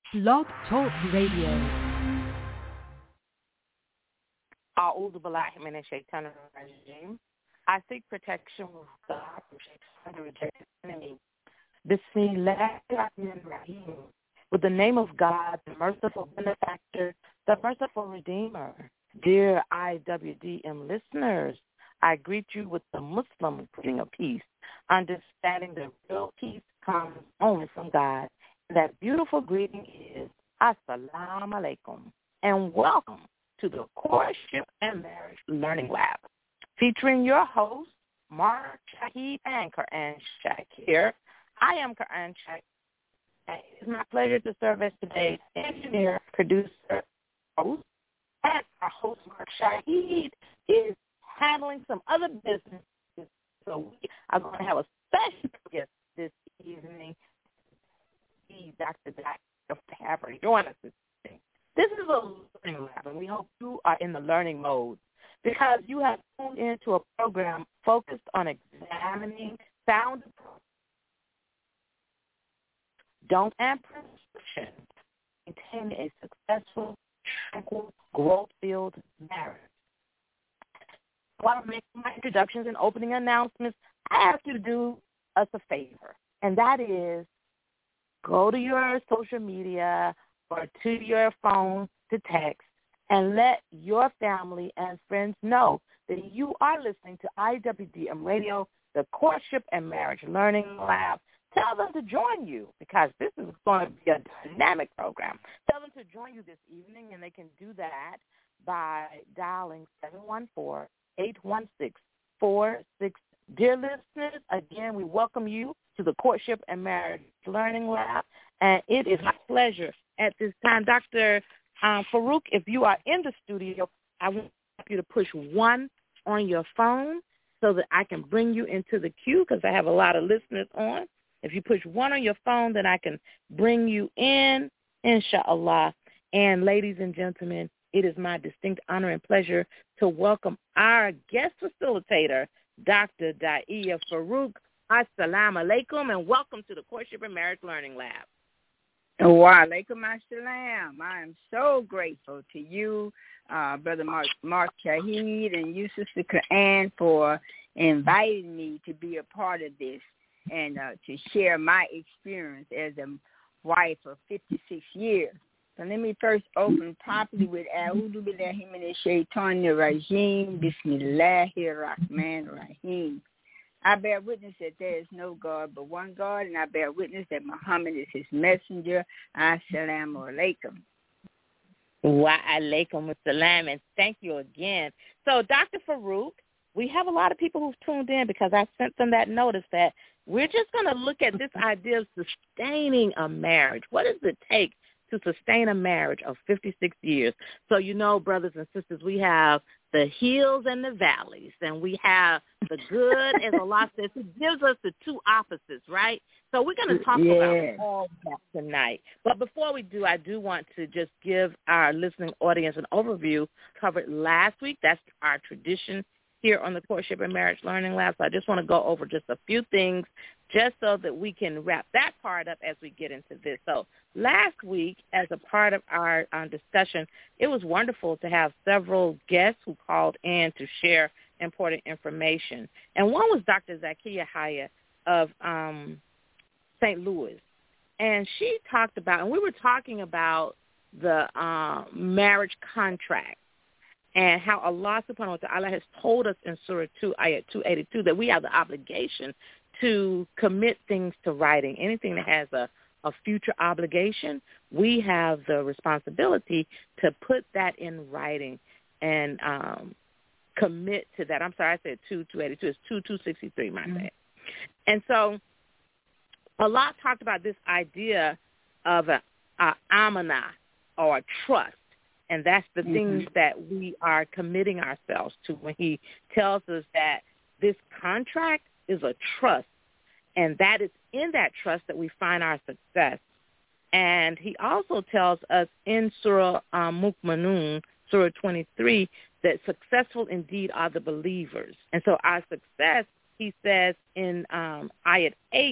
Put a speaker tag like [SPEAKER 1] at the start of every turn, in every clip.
[SPEAKER 1] Blog Talk Radio.
[SPEAKER 2] A'udhu billahi minash shaitanir rajim. I seek protection with God from shaitan, the rejected enemy. Bismillahirrahmanirrahim. With the name of God, the merciful benefactor, the merciful redeemer. Dear IWDM listeners, I greet you with the Muslim greeting of peace, understanding that real peace comes only from God. And that beautiful greeting is Assalamu alaikum, and welcome to the Courtship and Marriage Learning Lab, featuring your hosts, Mark Shahid and Quran Shakir. I am Quran Shakir, and it is my pleasure to serve as today's engineer, producer, host, and our host, Mark Shahid, is handling some other business. So we are going to have a special guest this evening, Dr. Tapper, join us this evening. This is a learning lab, and we hope you are in the learning mode because you have tuned into a program focused on examining sound, don't and prescription, maintaining a successful, tranquil, growth-filled marriage. While I'm making my introductions and opening announcements, I ask you to do us a favor, and that is go to your social media or to your phone to text and let your family and friends know that you are listening to IWDM Radio, the Courtship and Marriage Learning Lab. Tell them to join you because this is going to be a dynamic program. Tell them to join you this evening, and they can do that by dialing 714-816-46. Dear listeners, again, we welcome you to the Courtship and Marriage Learning Lab, and it is my pleasure at this time. Dr. Farouk, if you are in the studio, I want you to push 1 on your phone so that I can bring you into the queue because I have a lot of listeners on. If you push 1 on your phone, then I can bring you in, inshallah. And ladies and gentlemen, it is my distinct honor and pleasure to welcome our guest facilitator, Dr. Da'iya Farouk. Assalamu alaikum, and welcome to the Courtship and Marriage Learning Lab.
[SPEAKER 3] Wa alaikum assalam. I am so grateful to you, Brother Mark Shahid, and you, Sister Quran, for inviting me to be a part of this and to share my experience as a wife of 56 years. So let me first open properly with A'udhu billahi minash shaitanir rajim. Bismillahir rahmanir rahim. I bear witness that there is no God but one God, and I bear witness that Muhammad is his messenger. Assalamu alaikum.
[SPEAKER 2] Wa alaikum assalam, and thank you again. So, Dr. Farouk, we have a lot of people who've tuned in because I sent them that notice that we're just going to look at this idea of sustaining a marriage. What does it take to sustain a marriage of 56 years? So, you know, brothers and sisters, we have the hills and the valleys, and we have the good, as Allah says. He gives us the two opposites, right? So we're going to talk about all that tonight. But before we do, I do want to just give our listening audience an overview covered last week. That's our tradition here on the Courtship and Marriage Learning Lab. So I just want to go over just a few things just so that we can wrap that part up as we get into this. So last week, as a part of our discussion, it was wonderful to have several guests who called in to share important information. And one was Dr. Zakiya Haya of St. Louis. And she talked about, and we were talking about the marriage contract and how Allah subhanahu wa ta'ala has told us in Surah 2, Ayat 282, that we have the obligation to commit things to writing. Anything that has a future obligation, we have the responsibility to put that in writing and commit to that. I'm sorry, I said 282. It's 263, my bad. And so Allah talked about this idea of a amanah, or a trust. And that's the things that we are committing ourselves to when he tells us that this contract is a trust, and that is in that trust that we find our success. And he also tells us in Surah Mu'minun, Surah 23, that successful indeed are the believers. And so our success, he says in Ayat 8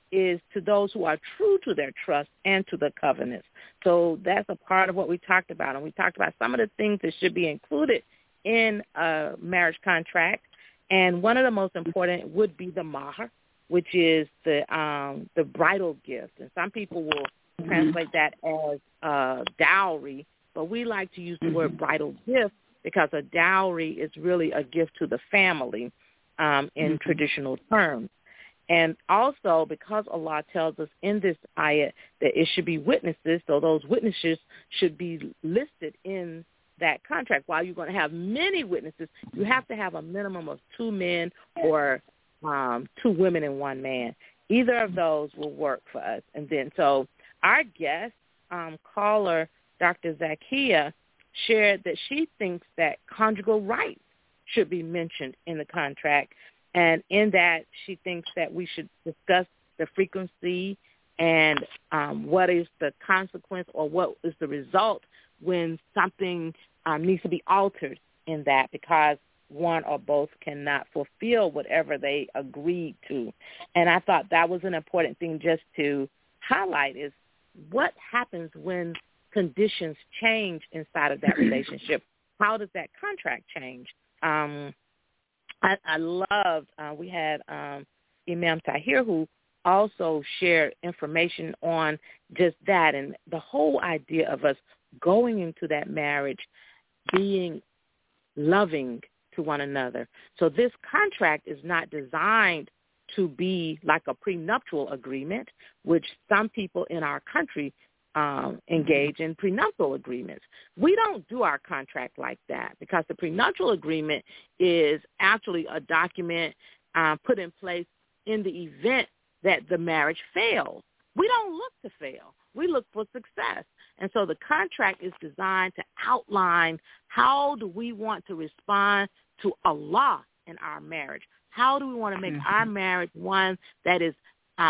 [SPEAKER 2] is to those who are true to their trust and to the covenants. So that's a part of what we talked about. And we talked about some of the things that should be included in a marriage contract. And one of the most important would be the mahar, which is the bridal gift. And some people will translate that as dowry, but we like to use the word bridal gift because a dowry is really a gift to the family in traditional terms. And also, because Allah tells us in this ayat that it should be witnesses, so those witnesses should be listed in that contract. While you're going to have many witnesses, you have to have a minimum of 2 men or 2 women and 1 man. Either of those will work for us. And then, so our guest, caller, Dr. Zakia, shared that she thinks that conjugal rights should be mentioned in the contract. And in that, she thinks that we should discuss the frequency and what is the consequence or what is the result when something needs to be altered in that because one or both cannot fulfill whatever they agreed to. And I thought that was an important thing just to highlight is what happens when conditions change inside of that relationship. How does that contract change? I loved, we had Imam Tahir who also shared information on just that and the whole idea of us going into that marriage being loving to one another. So this contract is not designed to be like a prenuptial agreement, which some people in our country engage in prenuptial agreements. We don't do our contract like that because the prenuptial agreement is actually a document put in place in the event that the marriage fails. We don't look to fail. We look for success. And so the contract is designed to outline how do we want to respond to Allah in our marriage. How do we want to make our marriage one that is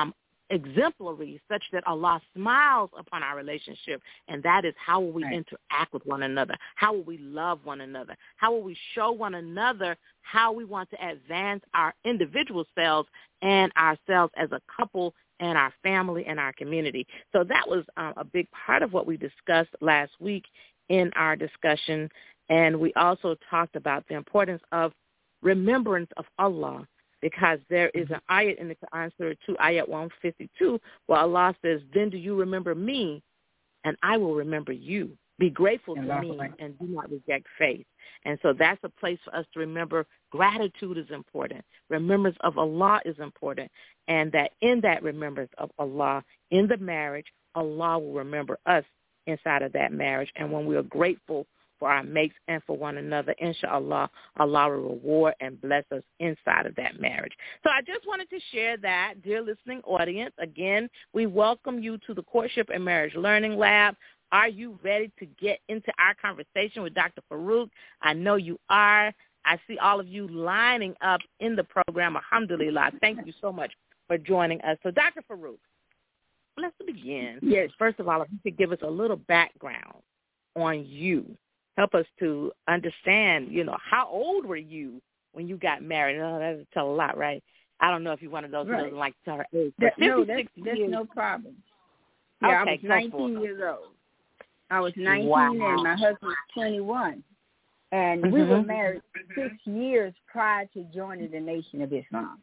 [SPEAKER 2] exemplary such that Allah smiles upon our relationship, and that is how will we interact with one another, how will we love one another, how will we show one another how we want to advance our individual selves and ourselves as a couple and our family and our community. So that was a big part of what we discussed last week in our discussion, and we also talked about the importance of remembrance of Allah, because there is an ayat in the Quran, Surah 2, ayat 152, where Allah says, then do you remember me, and I will remember you. Be grateful to me and do not reject faith. And so that's a place for us to remember gratitude is important. Remembrance of Allah is important. And that in that remembrance of Allah, in the marriage, Allah will remember us inside of that marriage. And when we are grateful for our mates and for one another, inshallah, Allah will reward and bless us inside of that marriage. So I just wanted to share that, dear listening audience. Again, we welcome you to the Courtship and Marriage Learning Lab. Are you ready to get into our conversation with Dr. Farouk? I know you are. I see all of you lining up in the program. Alhamdulillah. Thank you so much for joining us. So, Dr. Farouk, let's begin.
[SPEAKER 3] Yes.
[SPEAKER 2] First of all, if you could give us a little background on you. Help us to understand, how old were you when you got married? Oh, that would tell a lot, right? I don't know if you're one of those who doesn't like to tell her age. But
[SPEAKER 3] that's no problem. Yeah,
[SPEAKER 2] okay,
[SPEAKER 3] I was 19 years old. I was 19 and my husband was 21. And we were married 6 years prior to joining the Nation of Islam.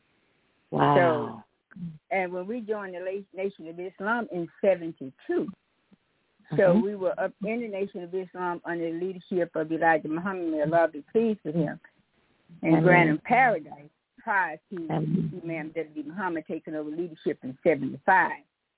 [SPEAKER 2] Wow.
[SPEAKER 3] So, and when we joined the Nation of Islam in 1972, so we were up in the Nation of Islam under the leadership of Elijah Muhammad, may Allah be pleased with him, and grant him paradise prior to Imam W. Muhammad taking over leadership in 1975.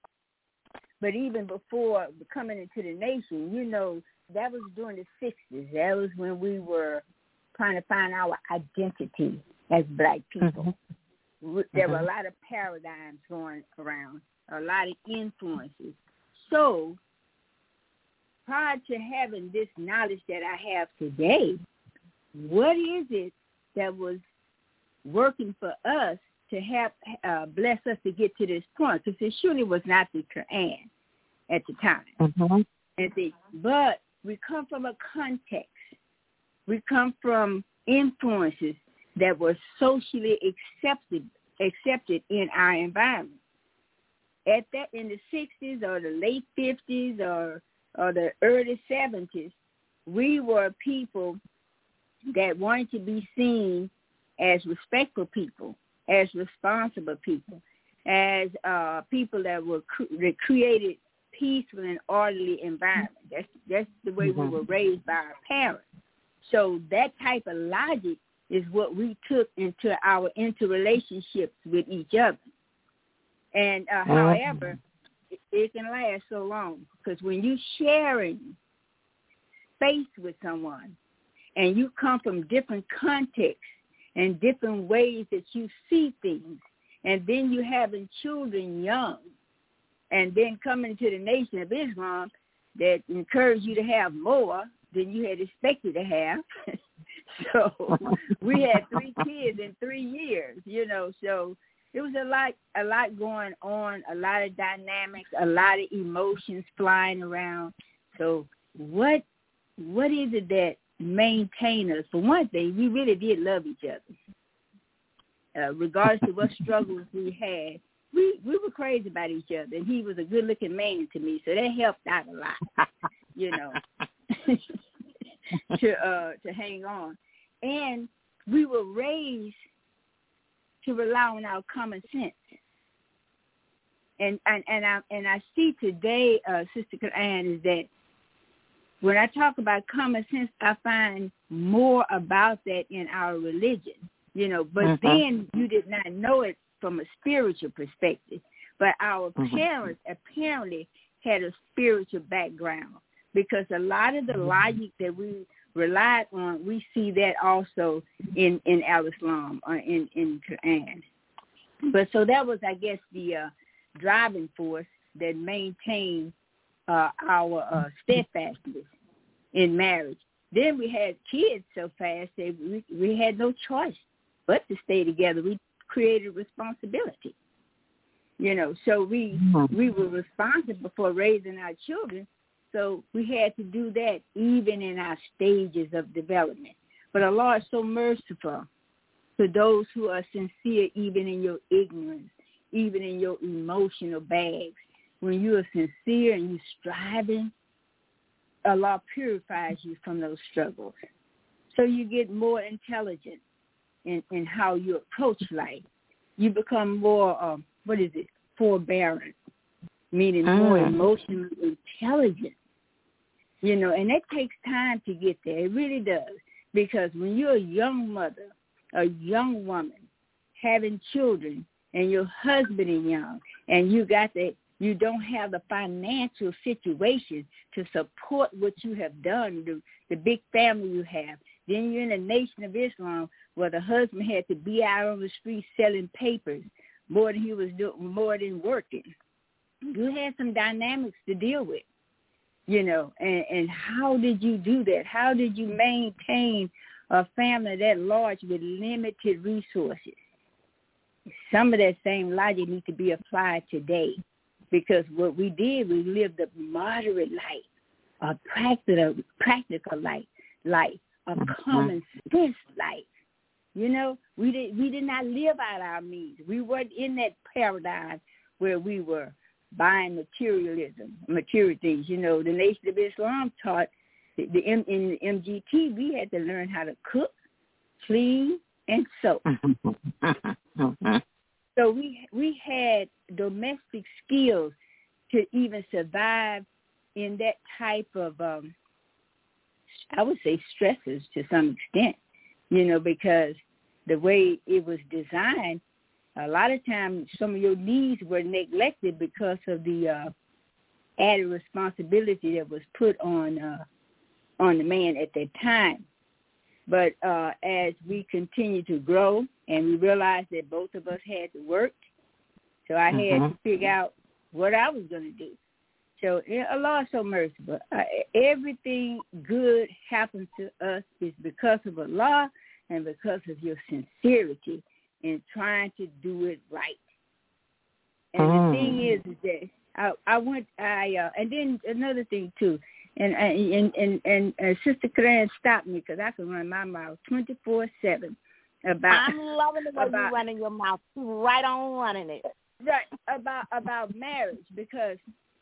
[SPEAKER 3] But even before coming into the nation, that was during the 60s. That was when we were trying to find our identity as black people. There were a lot of paradigms going around, a lot of influences. So prior to having this knowledge that I have today, what is it that was working for us to have bless us to get to this point? Because it surely was not the Quran at the time. But we come from a context. We come from influences that were socially accepted in our environment. at that in the 60s or the late 50s or the early 70s, we were people that wanted to be seen as respectful people, as responsible people, as people that that created peaceful and orderly environment. That's the way we were raised by our parents. So that type of logic is what we took into our interrelationships with each other. And however, it can last so long, because when you're sharing space with someone and you come from different contexts and different ways that you see things, and then you having children young, and then coming to the Nation of Islam that encouraged you to have more than you had expected to have. So we had 3 kids in 3 years, so it was a lot going on, a lot of dynamics, a lot of emotions flying around. So what is it that maintained us? For one thing, we really did love each other. Regardless of what struggles we had, we were crazy about each other, and he was a good-looking man to me, so that helped out a lot, to hang on. And we were raised to rely on our common sense. And I see today, Sister Ann, is that when I talk about common sense, I find more about that in our religion, but then you did not know it from a spiritual perspective. But our parents apparently had a spiritual background, because a lot of the logic that we relied on, we see that also in Al-Islam or in Quran. But so that was, I guess, the driving force that maintained our steadfastness in marriage. Then we had kids so fast that we had no choice but to stay together. We created responsibility, so we were responsible for raising our children. So we had to do that even in our stages of development. But Allah is so merciful to those who are sincere, even in your ignorance, even in your emotional bags. When you are sincere and you're striving, Allah purifies you from those struggles. So you get more intelligent in how you approach life. You become more, forbearant, meaning more emotionally intelligent. And that takes time to get there. It really does. Because when you're a young mother, a young woman, having children, and your husband is young, and you don't have the financial situation to support what you have done, the big family you have. Then you're in the Nation of Islam, where the husband had to be out on the street selling papers more than he was doing, more than working. You had some dynamics to deal with. And how did you do that? How did you maintain a family that large with limited resources? Some of that same logic needs to be applied today, because what we did, we lived a moderate life, a practical life, a common sense life. We did not live out our means. We weren't in that paradigm where we were buying material things. The Nation of Islam taught in the MGT, we had to learn how to cook, clean, and sew. So we had domestic skills to even survive in that type of, I would say, stresses to some extent, because the way it was designed, a lot of times some of your needs were neglected because of the added responsibility that was put on the man at that time. But as we continue to grow and we realized that both of us had to work, so I had to figure out what I was going to do. So Allah is so merciful. Everything good happens to us is because of Allah and because of your sincerity in trying to do it right. And the thing is that and then another thing too, and Sister Corinne stopped me because I can run my mouth 24/7 about.
[SPEAKER 2] I'm loving the way you're running your mouth. Right on running it.
[SPEAKER 3] right, about marriage, because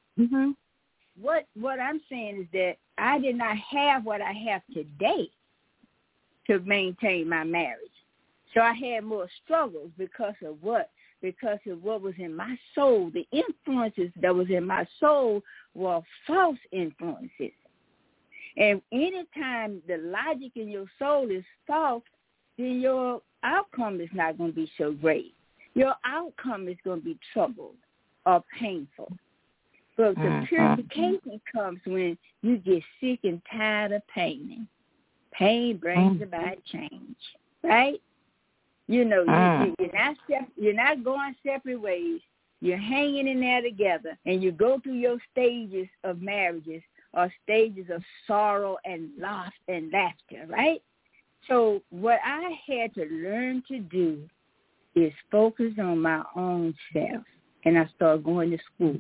[SPEAKER 3] what I'm saying is that I did not have what I have today to maintain my marriage. So I had more struggles because of what? Because of what was in my soul. The influences that was in my soul were false influences. And anytime the logic in your soul is false, then your outcome is not going to be so great. Your outcome is going to be troubled or painful. But the purification comes when you get sick and tired of pain. Pain brings about change, right? You know, you're not going separate ways. You're hanging in there together, and you go through your stages of marriages or stages of sorrow and loss and laughter, right? So what I had to learn to do is focus on my own self, and I started going to school.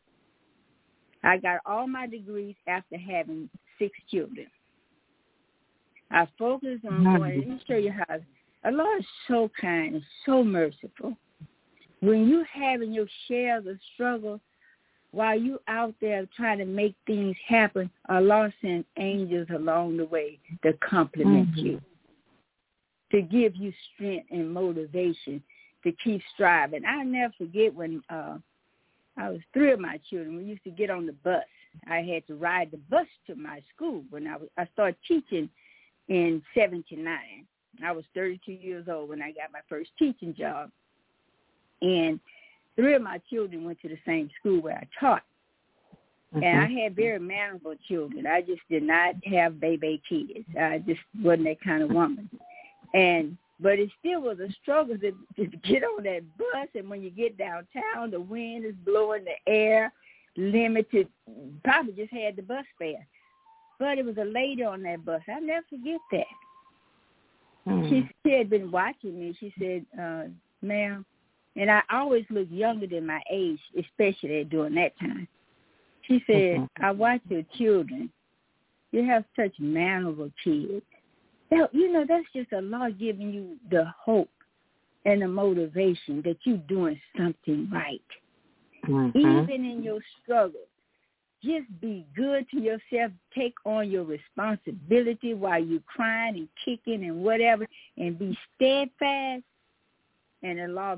[SPEAKER 3] I got all my degrees after having 6 children. I focused on going. Let me show you how. Allah is so kind and so merciful. When you having your share of the struggle, while you out there trying to make things happen, Allah sends angels along the way to compliment you, to give you strength and motivation to keep striving. I'll never forget when I was 3 of my children. We used to get on the bus. I had to ride the bus to my school when I started teaching in 79. I was 32 years old when I got my first teaching job. And 3 of my children went to the same school where I taught. And I had very mannerable children. I just did not have baby kids. I just wasn't that kind of woman. But it still was a struggle to get on that bus. And when you get downtown, the wind is blowing, the air limited. Probably just had the bus fare. But it was a lady on that bus. I'll never forget that. She had been watching me. She said, ma'am, and I always look younger than my age, especially during that time. She said, I watch your children. You have such mannerable kids. You know, that's just Allah giving you the hope and the motivation that you're doing something right. Even in your struggle, just be good to yourself. Take on your responsibility while you're crying and kicking and whatever, and be steadfast. And Allah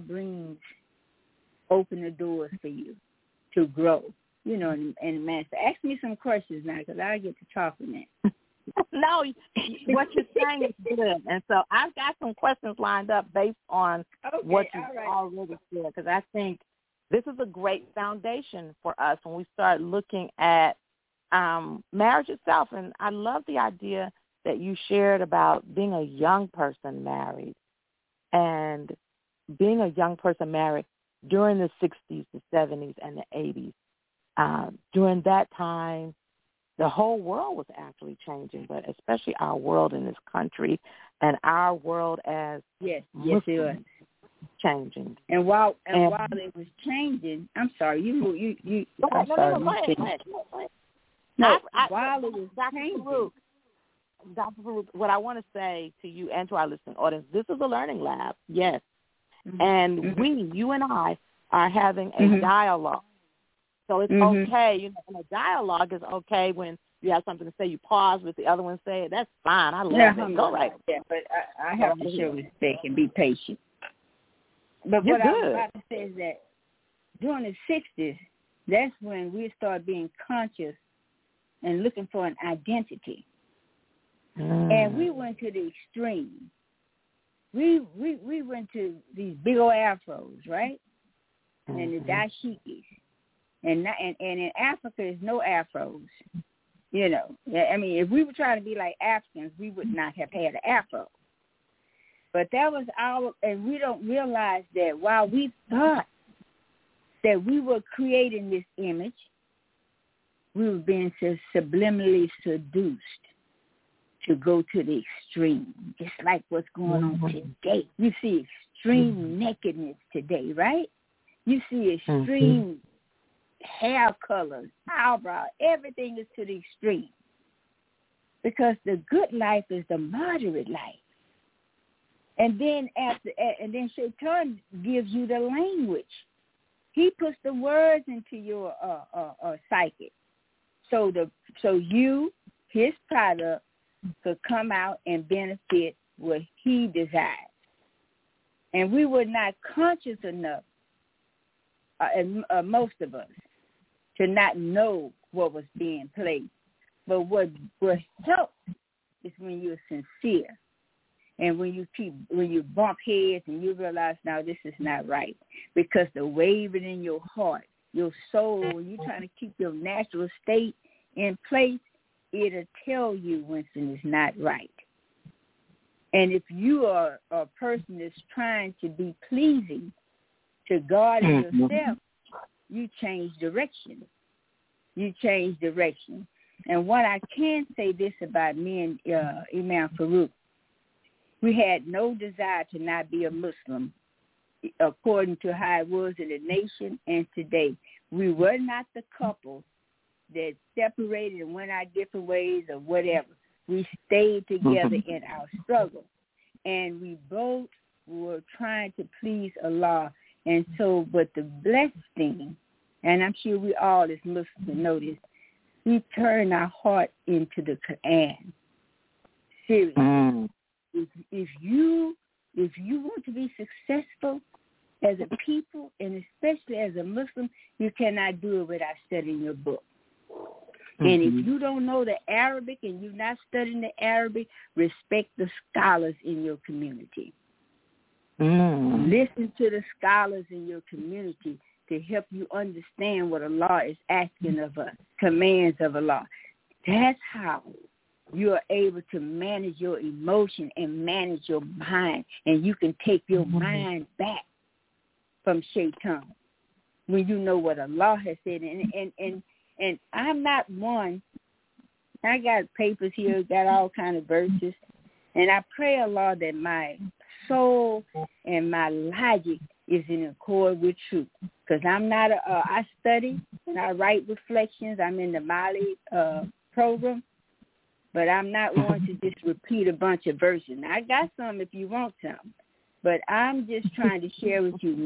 [SPEAKER 3] open the doors for you to grow, you know, and master. Ask me some questions now, because I get to talking now.
[SPEAKER 2] No, what you're saying is good. And so I've got some questions lined up based on what you've already said, because I think this is a great foundation for us when we start looking at marriage itself. And I love the idea that you shared about being a young person married, and being a young person married during the 60s, the 70s, and the 80s. During that time, the whole world was actually changing, but especially our world in this country and our world as Muslims it was changing.
[SPEAKER 3] And while it was changing, I'm sorry, you. I'm sorry. No, while it was changing.
[SPEAKER 2] Dr. Farouk, what I want to say to you and to our listening audience, this is a learning lab, yes. And you and I, are having a dialogue. So it's okay. You know, and a dialogue is okay when you have something to say, you pause with the other one say it. That's fine. I love it. Go right.
[SPEAKER 3] Yeah, but I have to show respect and be patient. But
[SPEAKER 2] You're
[SPEAKER 3] what
[SPEAKER 2] good.
[SPEAKER 3] I'm about to say is that during the 60s, that's when we start being conscious and looking for an identity. And we went to the extreme. We went to these big old afros, right? And the dashikis. And in Africa, there's no afros. You know, I mean, if we were trying to be like Africans, we would not have had an afro. But that was and we don't realize that while we thought that we were creating this image, we were being subliminally seduced to go to the extreme, just like what's going on today. You see extreme nakedness today, right? You see extreme hair colors, eyebrow, everything is to the extreme. Because the good life is the moderate life. And then Shaitan gives you the language He puts the words into your psyche, so you, his product, could come out and benefit what he desires. And we were not conscious enough, most of us, to not know what was being played. But what helps is when you're sincere, and when you bump heads and you realize, now this is not right, because the waving in your heart, your soul, when you're trying to keep your natural state in place, it'll tell you when something is not right. And if you are a person that's trying to be pleasing to God and yourself, you change direction. And what I can say this about me and Imam Farouk, we had no desire to not be a Muslim, according to how it was in the nation and today. We were not the couple that separated and went our different ways or whatever. We stayed together in our struggle, and we both were trying to please Allah. And so, but the blessed thing, and I'm sure we all as Muslims know this, we turn our heart into the Quran. Seriously. If you want to be successful as a people, and especially as a Muslim, you cannot do it without studying your book. And if you don't know the Arabic and you're not studying the Arabic, respect the scholars in your community. Listen to the scholars in your community to help you understand what Allah is asking of us, commands of Allah. That's how you are able to manage your emotion and manage your mind, and you can take your mind back from Shaitan when you know what Allah has said. And I'm not one. I got papers here, got all kind of verses, and I pray Allah that my soul and my logic is in accord with truth. Because I'm not I study and I write reflections. I'm in the Mali program, but I'm not going to just repeat a bunch of verses. Now, I got some if you want some, but I'm just trying to share with you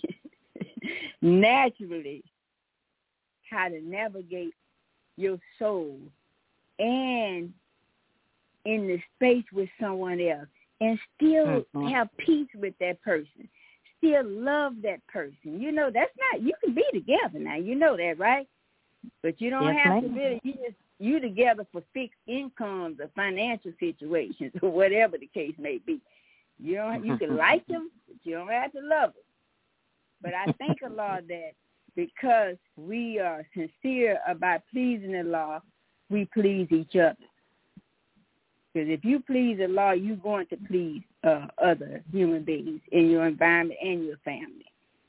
[SPEAKER 3] naturally how to navigate your soul and in the space with someone else and still have peace with that person, still love that person. You know, that's not, you can be together now. You know that, right? But you don't have to really, you together for fixed incomes or financial situations or whatever the case may be. You can like them, but you don't have to love them. But I thank Allah that because we are sincere about pleasing Allah, we please each other. Because if you please Allah, you're going to please other human beings in your environment and your family.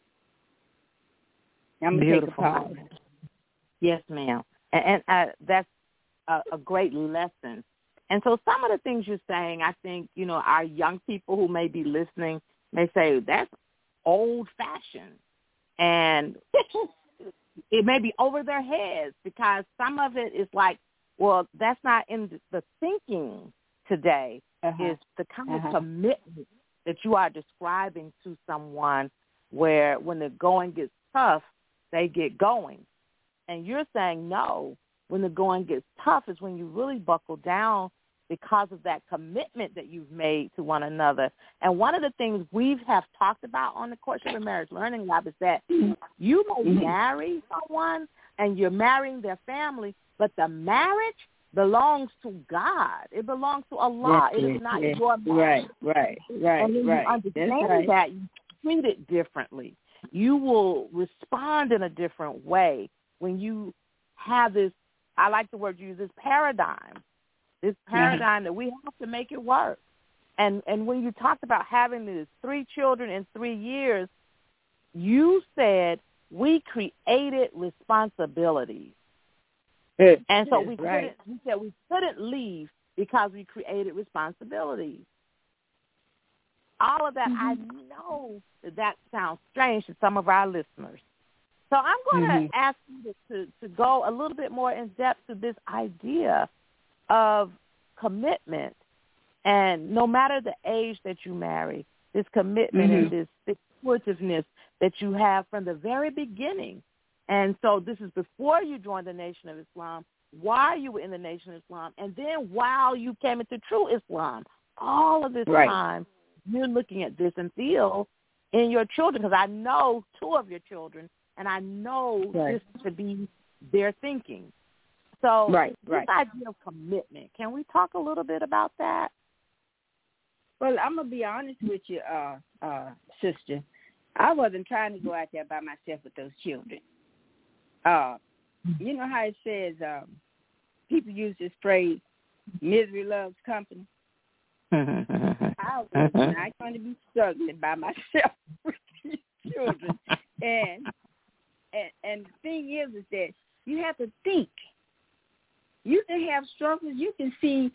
[SPEAKER 3] I'm going to take a pause.
[SPEAKER 2] Yes, ma'am. And that's a great lesson. And so some of the things you're saying, I think, you know, our young people who may be listening may say, that's old-fashioned. And it may be over their heads because some of it is like, well, that's not in the thinking today, is the kind of commitment that you are describing to someone where when the going gets tough, they get going. And you're saying, no, when the going gets tough is when you really buckle down because of that commitment that you've made to one another. And one of the things we have talked about on the Courtship and Marriage Learning Lab is that you may marry someone and you're marrying their family, but the marriage belongs to God. It belongs to Allah. It is not your marriage.
[SPEAKER 3] Right.
[SPEAKER 2] And when you understand that, you treat it differently. You will respond in a different way when you have this, I like the word you use, this paradigm that we have to make it work. And when you talked about having these 3 children in 3 years, you said we created responsibilities. And so we couldn't leave because we created responsibilities. All of that, I know that sounds strange to some of our listeners. So I'm going to ask you to go a little bit more in depth to this idea of commitment. And no matter the age that you marry, this commitment and this supportiveness that you have from the very beginning. And so this is before you joined the Nation of Islam, while you were in the Nation of Islam, and then while you came into true Islam. All of this time, you're looking at this and feel in your children, because I know 2 of your children, and I know this to be their thinking. So this idea of commitment, can we talk a little bit about that?
[SPEAKER 3] Well, I'm going to be honest with you, sister. I wasn't trying to go out there by myself with those children. You know how it says, people use this phrase, misery loves company. I was not going to be struggling by myself with these children. And the thing is that you have to think. You can have struggles. You can see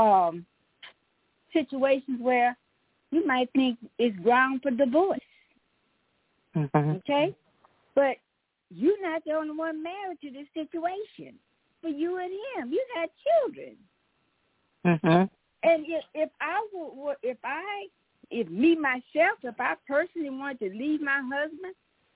[SPEAKER 3] situations where you might think it's ground for divorce. Okay? But you're not the only one married to this situation. For you and him, you got children. And if I personally wanted to leave my husband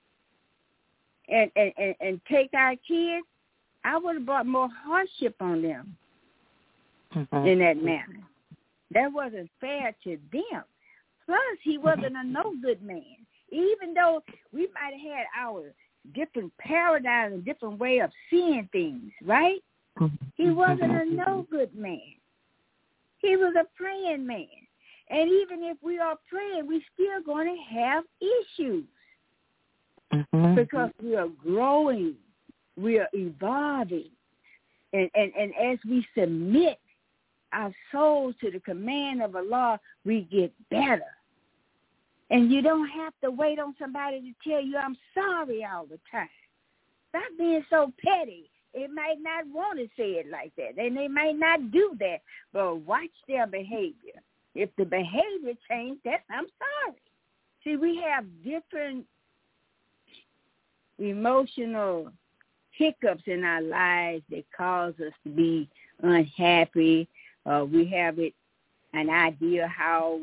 [SPEAKER 3] and take our kids, I would have brought more hardship on them in that manner. That wasn't fair to them. Plus, he wasn't a no good man. Even though we might have had our different paradigms and different way of seeing things, right? He wasn't a no good man. He was a praying man. And even if we are praying, we're still going to have issues because we are growing, we are evolving. And as we submit our souls to the command of Allah, we get better. And you don't have to wait on somebody to tell you, I'm sorry all the time. Stop being so petty. It might not want to say it like that, and they might not do that, but watch their behavior. If the behavior changed, that's I'm sorry. See, we have different emotional hiccups in our lives that cause us to be unhappy. We have an idea how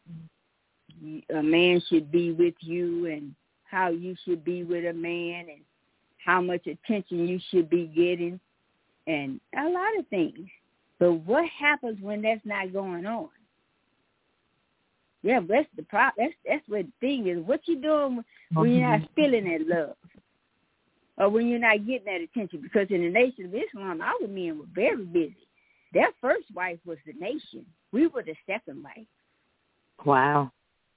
[SPEAKER 3] a man should be with you and how you should be with a man and how much attention you should be getting and a lot of things. But what happens when that's not going on? Yeah, that's the problem. That's what the thing is. What you doing when you're not feeling that love or when you're not getting that attention? Because in the Nation of Islam, our men were very busy. Their first wife was the nation. We were the second wife.
[SPEAKER 2] Wow.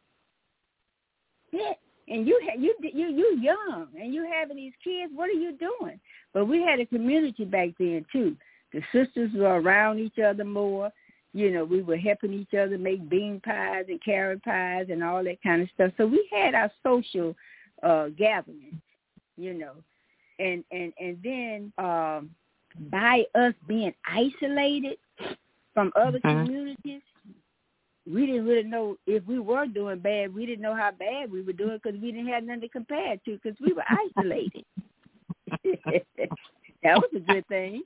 [SPEAKER 3] Yeah, and you young, and you having these kids. What are you doing? But we had a community back then too. The sisters were around each other more. You know, we were helping each other make bean pies and carrot pies and all that kind of stuff. So we had our social gatherings, you know, and then by us being isolated from other communities, we didn't really know if we were doing bad. We didn't know how bad we were doing because we didn't have nothing to compare to because we were isolated. That was a good thing.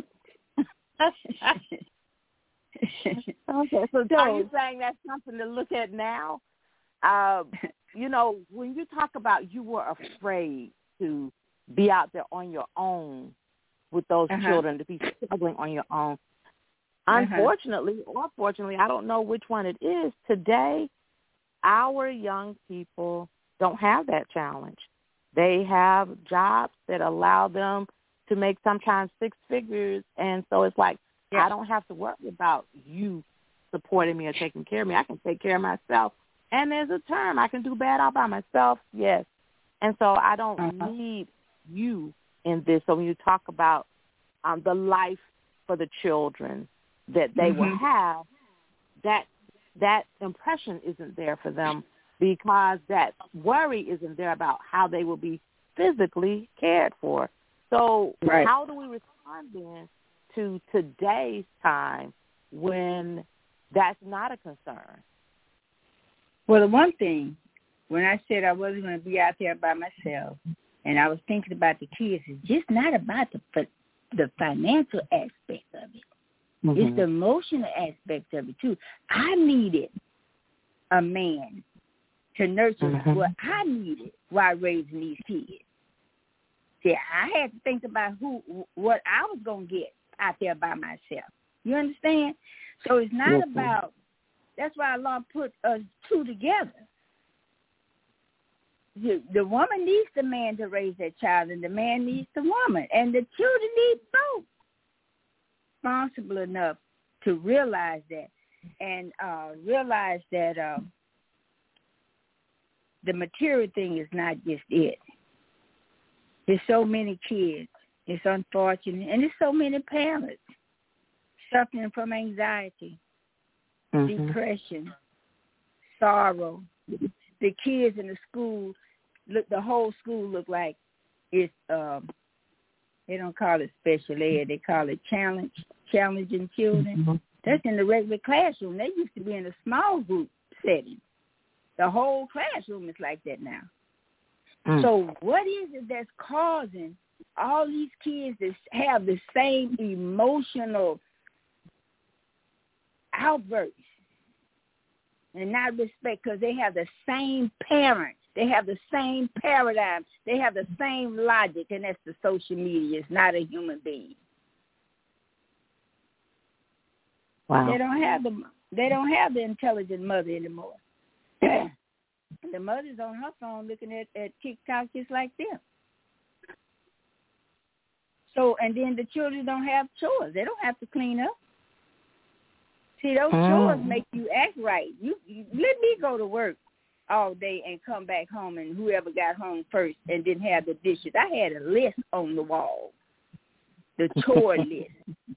[SPEAKER 2] Okay, so are you saying that's something to look at now? You know, when you talk about you were afraid to be out there on your own with those children, to be struggling on your own. Unfortunately, or fortunately, I don't know which one it is, today our young people don't have that challenge. They have jobs that allow them to make sometimes 6 figures, and so it's like, I don't have to worry about you supporting me or taking care of me. I can take care of myself. And there's a term, I can do bad all by myself, yes. And so I don't need you in this. So when you talk about the life for the children that they will have, that impression isn't there for them because that worry isn't there about how they will be physically cared for. So how do we respond then to today's time when that's not a concern?
[SPEAKER 3] Well, the one thing, when I said I wasn't going to be out there by myself and I was thinking about the kids, it's just not about the financial aspect of it. It's the emotional aspect of it, too. I needed a man to nurture what I needed while raising these kids. See, I had to think about what I was going to get out there by myself. You understand? So it's not about, that's why Allah put us two together. The woman needs the man to raise that child, and the man needs the woman. And the children need both. Responsible enough to realize that, and realize that the material thing is not just it. There's so many kids. It's unfortunate. And there's so many parents suffering from anxiety, depression, sorrow. The kids in the school, the whole school look like it's, they don't call it special ed. They call it challenging children. That's in the regular classroom. They used to be in a small group setting. The whole classroom is like that now. So what is it that's causing all these kids to have the same emotional outbursts and not respect? Because they have the same parents. They have the same paradigm. They have the same logic, and that's the social media. It's not a human being.
[SPEAKER 2] Wow.
[SPEAKER 3] They don't have the intelligent mother anymore. The mother's on her phone looking at TikTok just like them. So, and then the children don't have chores. They don't have to clean up. See, those chores make you act right. You let me go to work all day and come back home, and whoever got home first and didn't have the dishes. I had a list on the wall, the chore list.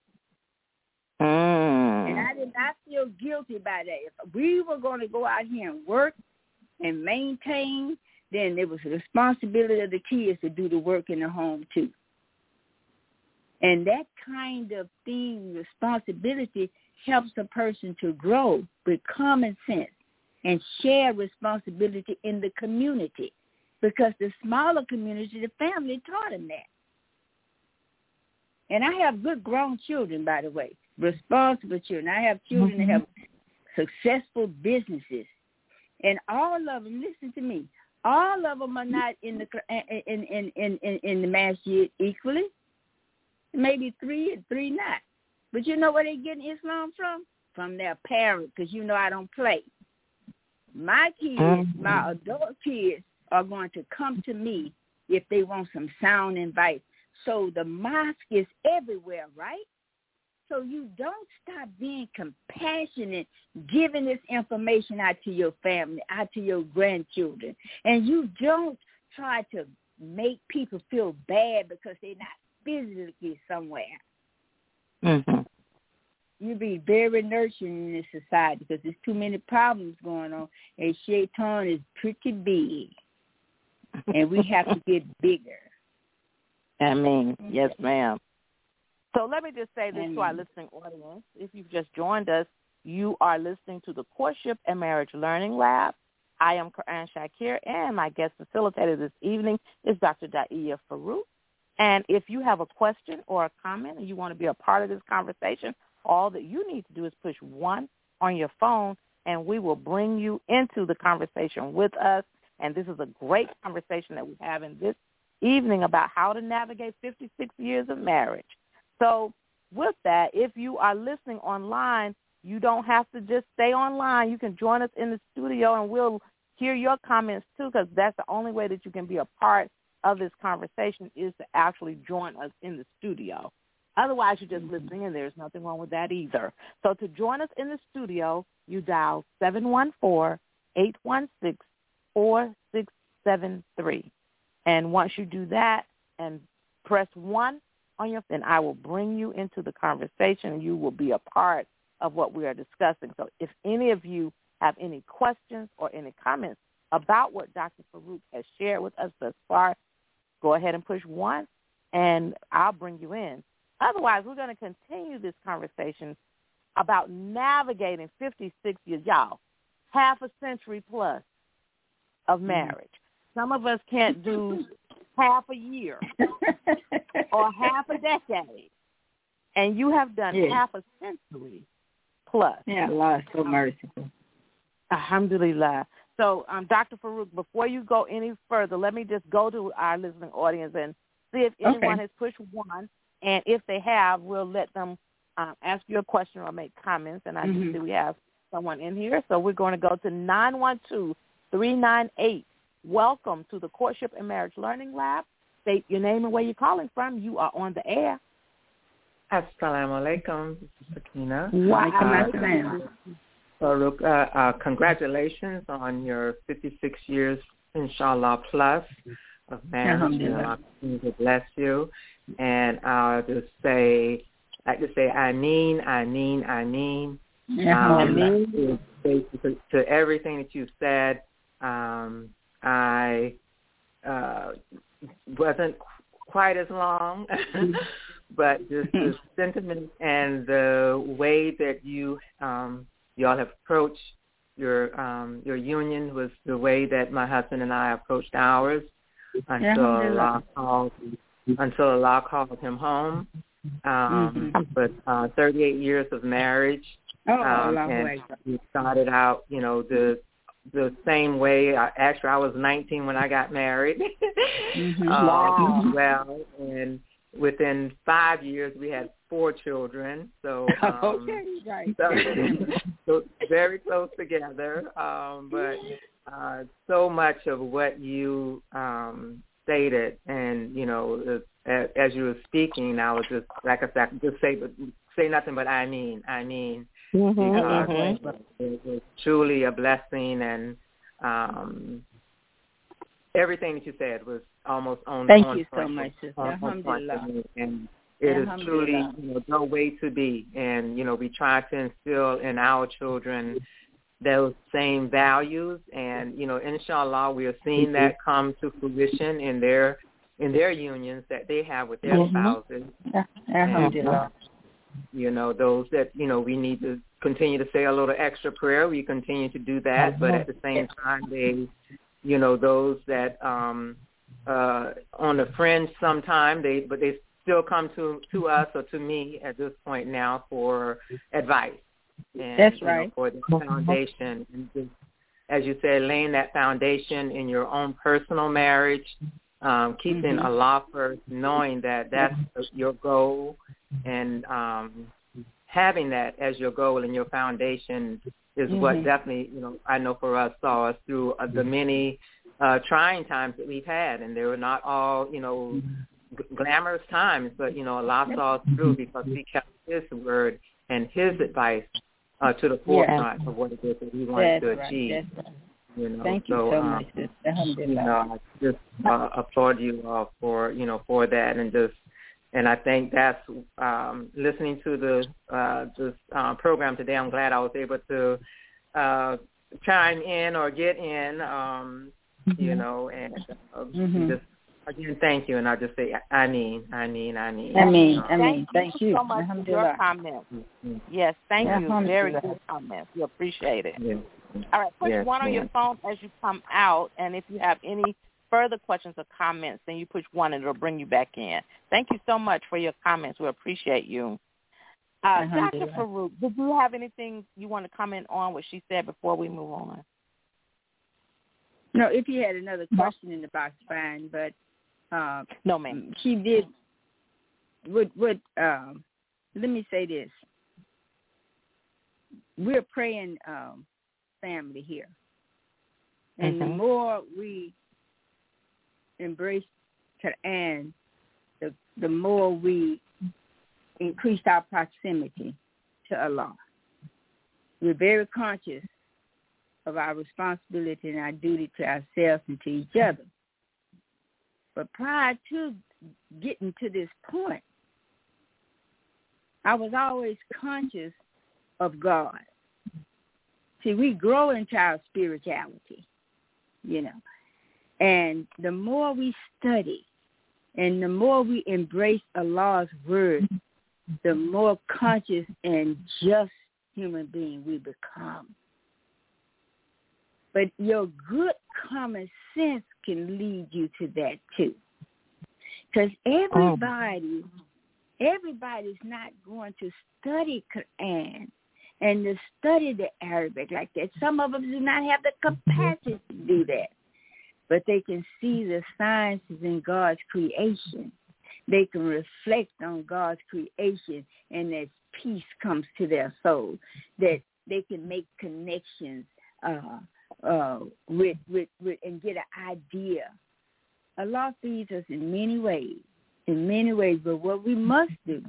[SPEAKER 3] And I did not feel guilty by that. If we were going to go out here and work and maintain, then it was the responsibility of the kids to do the work in the home too. And that kind of thing, responsibility, helps a person to grow with common sense and share responsibility in the community, because the smaller community, the family taught them that. And I have good grown children, by the way, responsible children. I have children that have successful businesses, and all of them, listen to me, all of them are not in the masjid equally. Maybe three and three not. But you know where they getting Islam from? From their parents, because you know I don't play. My kids, my adult kids, are going to come to me if they want some sound advice. So the mosque is everywhere, right? So you don't stop being compassionate, giving this information out to your family, out to your grandchildren. And you don't try to make people feel bad because they're not physically somewhere. You be very nurturing in this society because there's too many problems going on, and Shaitan is pretty big, and we have to get bigger.
[SPEAKER 2] I mean, yes, ma'am. So let me just say this to our listening audience. If you've just joined us, you are listening to the Courtship and Marriage Learning Lab. I am Quran Shakir, and my guest facilitator this evening is Dr. Da'iya Farouk. And if you have a question or a comment and you want to be a part of this conversation, all that you need to do is push 1 on your phone, and we will bring you into the conversation with us. And this is a great conversation that we have in this evening about how to navigate 56 years of marriage. So with that, if you are listening online, you don't have to just stay online. You can join us in the studio, and we'll hear your comments too, because that's the only way that you can be a part of this conversation is to actually join us in the studio. Otherwise, you're just listening, and there's nothing wrong with that either. So to join us in the studio, you dial 714-816-4673. And once you do that and press 1 on your phone, then I will bring you into the conversation, and you will be a part of what we are discussing. So if any of you have any questions or any comments about what Dr. Farouk has shared with us thus far, go ahead and push 1, and I'll bring you in. Otherwise, we're going to continue this conversation about navigating 56 years, y'all, half a century plus of marriage. Some of us can't do half a year or half a decade, and you have done half a century plus.
[SPEAKER 3] Yeah, Allah is so merciful.
[SPEAKER 2] Alhamdulillah. So, Dr. Farouk, before you go any further, let me just go to our listening audience and see if anyone has pushed 1. And if they have, we'll let them ask you a question or make comments. And I do see we have someone in here. So we're going to go to 912-398. Welcome to the Courtship and Marriage Learning Lab. State your name and where you're calling from. You are on the air.
[SPEAKER 4] Assalamu alaikum. This is Sakina.
[SPEAKER 3] Wow.
[SPEAKER 4] Congratulations on your 56 years, inshallah, plus of marriage. Allah continue to bless you. And I'll just say, Ameen. To everything that you said, I wasn't quite as long, but just the sentiment and the way that you all have approached your union was the way that my husband and I approached ours until Allah called him home. But 38 years of marriage, and we started out, the same way. Actually, I was 19 when I got married. Well, and within 5 years, we had 4 children. So, so very close together. But so much of what you stated, and as you were speaking, I was just, like I said, just say nothing but I mean. Because it was truly a blessing, and everything that you said was almost on
[SPEAKER 3] Thank
[SPEAKER 4] on
[SPEAKER 3] you
[SPEAKER 4] point,
[SPEAKER 3] so much, sister.
[SPEAKER 4] Alhamdulillah. And it is truly the way to be. And, we try to instill in our children those same values. And, inshallah, we are seeing that come to fruition in their unions that they have with their spouses.
[SPEAKER 3] Alhamdulillah.
[SPEAKER 4] Those that, we need to continue to say a little extra prayer. We continue to do that. But at the same time, they, those that on the fringe sometime, they still come to us or to me at this point now for advice. And,
[SPEAKER 3] that's right.
[SPEAKER 4] For the foundation. And just, as you said, laying that foundation in your own personal marriage, keeping Allah first, knowing that that's your goal, and having that as your goal and your foundation is what definitely, I know for us saw us through the many trying times that we've had. And they were not all, glamorous times, but, Allah saw us through because we kept His word and His advice to the forefront of what it is that we wanted to achieve.
[SPEAKER 3] Thank you so much, sister.
[SPEAKER 4] I just applaud you for for that, and I think that's listening to this program today. I'm glad I was able to chime in or get in, and just again thank you, and I'll just say I mean.
[SPEAKER 2] Thank
[SPEAKER 3] you
[SPEAKER 2] so much for your comments. Yes, thank you. Very good comments. We appreciate it.
[SPEAKER 4] Yeah.
[SPEAKER 2] All right, push 1 on your phone as you come out, and if you have any further questions or comments, then you push 1 and it'll bring you back in. Thank you so much for your comments. We appreciate you. Dr. Farouk, did you have anything you want to comment on what she said before we move on?
[SPEAKER 3] No, if you had another question in the box, fine, but
[SPEAKER 2] no, ma'am.
[SPEAKER 3] She did. Let me say this. We're praying family here. And the more we embrace Quran, the more we increase our proximity to Allah. We're very conscious of our responsibility and our duty to ourselves and to each other. But prior to getting to this point, I was always conscious of God. See, we grow into our spirituality, and the more we study and the more we embrace Allah's word, the more conscious and just human being we become. But your good common sense can lead you to that too. Because everybody's not going to study Quran and to study the Arabic like that. Some of them do not have the capacity to do that, but they can see the sciences in God's creation. They can reflect on God's creation, and that peace comes to their soul, that they can make connections with and get an idea. Allah feeds us in many ways, but what we must do,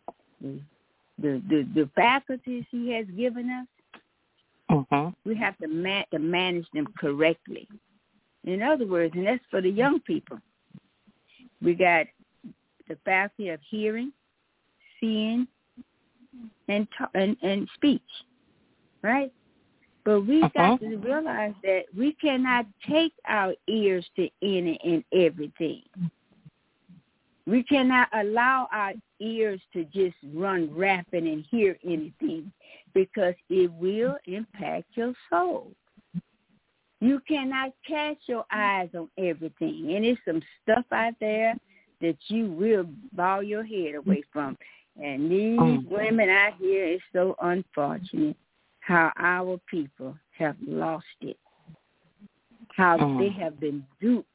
[SPEAKER 3] the faculties He has given us, we have to manage them correctly. In other words, and that's for the young people, we got the faculty of hearing, seeing, and speech, right? But we've got to realize that we cannot take our ears to any and everything. We cannot allow our ears to just run rapid and hear anything, because it will impact your soul. You cannot cast your eyes on everything. And there's some stuff out there that you will bow your head away from. And these women out here, it's so unfortunate how our people have lost it, how they have been duped.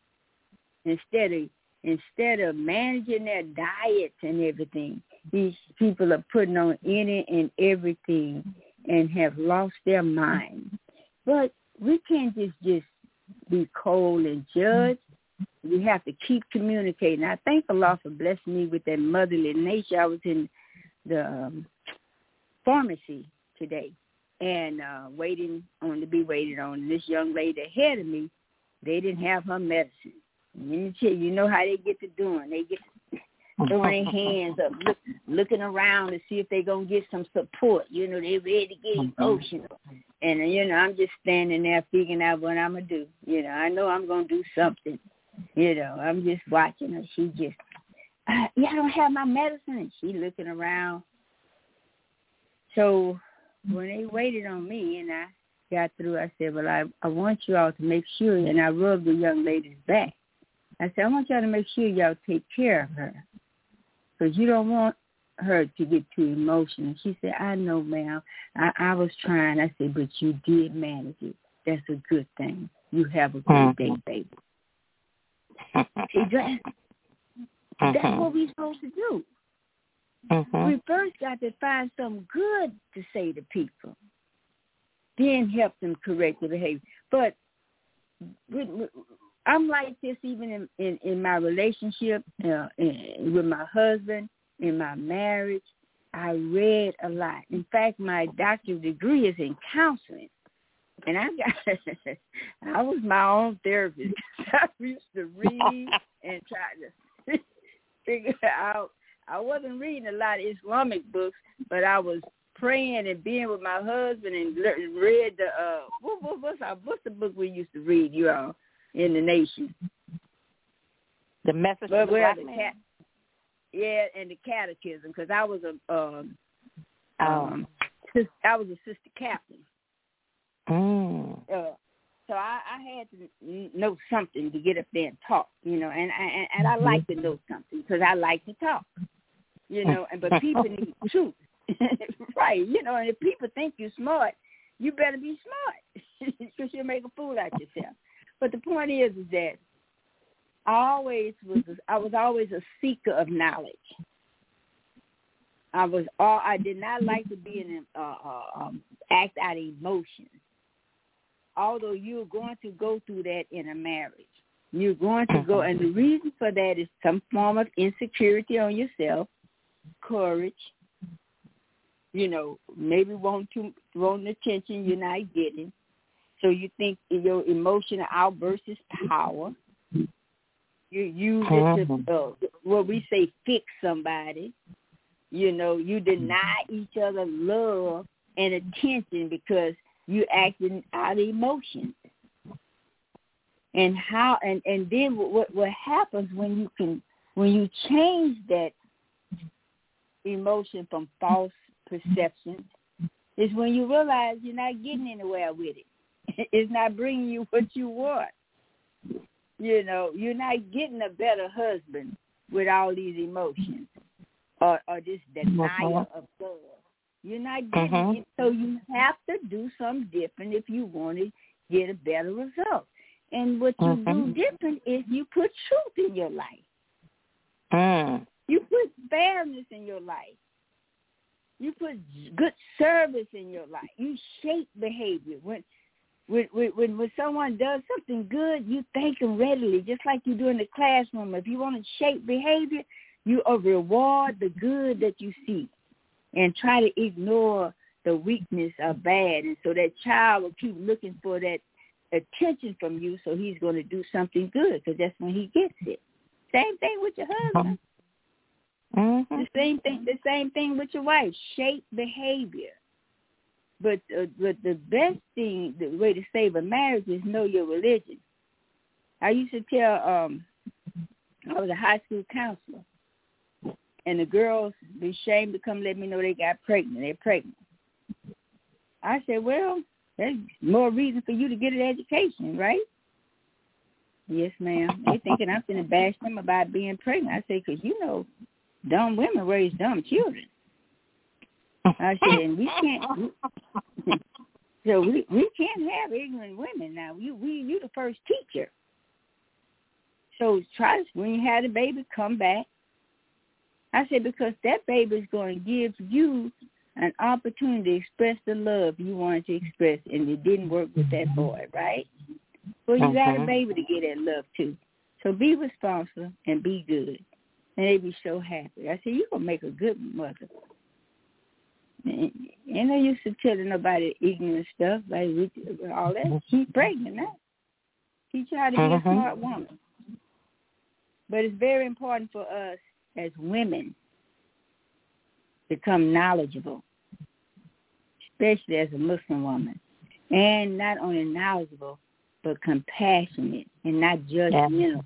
[SPEAKER 3] Instead of managing their diets and everything, these people are putting on any and everything and have lost their mind. But we can't just be cold and judge. We have to keep communicating. I thank Allah for blessing me with that motherly nature. I was in the pharmacy today and waiting on. This young lady ahead of me, they didn't have her medicine. You know how they get to doing. They get throwing their hands up, looking around to see if they're going to get some support. You know, they're ready to get emotional. And, you know, I'm just standing there figuring out what I'm going to do. You know, I know I'm going to do something. You know, I'm just watching her. She just, I don't have my medicine. And she looking around. So when they waited on me and I got through, I said, well, I want you all to make sure, and I rubbed the young lady's back. I said, I want y'all to make sure y'all take care of her, because you don't want her to get too emotional. She said, I know, ma'am. I was trying. I said, but you did manage it. That's a good thing. You have a good day, baby. See, that's what we're supposed to do. We first got to find something good to say to people, then help them correct their behavior. But I'm like this even in my relationship with my husband, in my marriage. I read a lot. In fact, my doctorate degree is in counseling. And I was my own therapist. I used to read and try to figure out. I wasn't reading a lot of Islamic books, but I was praying and being with my husband and read the what's the book we used to read, you all, in the nation?
[SPEAKER 2] The Message of the Black Man.
[SPEAKER 3] Yeah, and the Catechism, because I was a sister captain. So I had to know something to get up there and talk, you know, and I like to know something because I like to talk, you know, but people need truth, right? You know, and if people think you're smart, you better be smart because you'll make a fool out of yourself. But the point is that I was always a seeker of knowledge. I did not like to be act out of emotions. Although you're going to go through that in a marriage. You're going to go, and the reason for that is some form of insecurity on yourself, courage, you know, maybe wanting attention you're not getting. So you think your emotional outburst is power. You use it to, what we say, fix somebody. You know, you deny each other love and attention because you acting out of emotion. And then what happens when you change that emotion from false perceptions is when you realize you're not getting anywhere with it. It's not bringing you what you want. You know, you're not getting a better husband with all these emotions or this denial of love. You're not getting it, so you have to do something different if you want to get a better result. And what you do different is you put truth in your life. You put fairness in your life. You put good service in your life. You shape behavior. When someone does something good, you thank them readily, just like you do in the classroom. If you want to shape behavior, you reward the good that you see and try to ignore the weakness or bad. And so that child will keep looking for that attention from you, so he's going to do something good because that's when he gets it. Same thing with your husband. The same thing with your wife. Shape behavior. But the best thing, the way to save a marriage is know your religion. I used to tell, I was a high school counselor, and the girls be ashamed to come let me know they got pregnant. They're pregnant. I said, well, there's more reason for you to get an education, right? Yes, ma'am. They thinking I'm going to bash them about being pregnant. I said, because, dumb women raise dumb children. I said, and we can't. So we can't have ignorant women now. You the first teacher. So try, when you have the baby, come back. I said, because that baby is going to give you an opportunity to express the love you wanted to express, and it didn't work with that boy, right? Well, you got a baby to get that love too. So be responsible and be good. And they be so happy. I said, you're going to make a good mother. And I used to tell nobody ignorant stuff, like all that. She's pregnant now. Teach her how to be a smart woman. But it's very important for us as women to become knowledgeable, especially as a Muslim woman. And not only knowledgeable, but compassionate and not judgmental.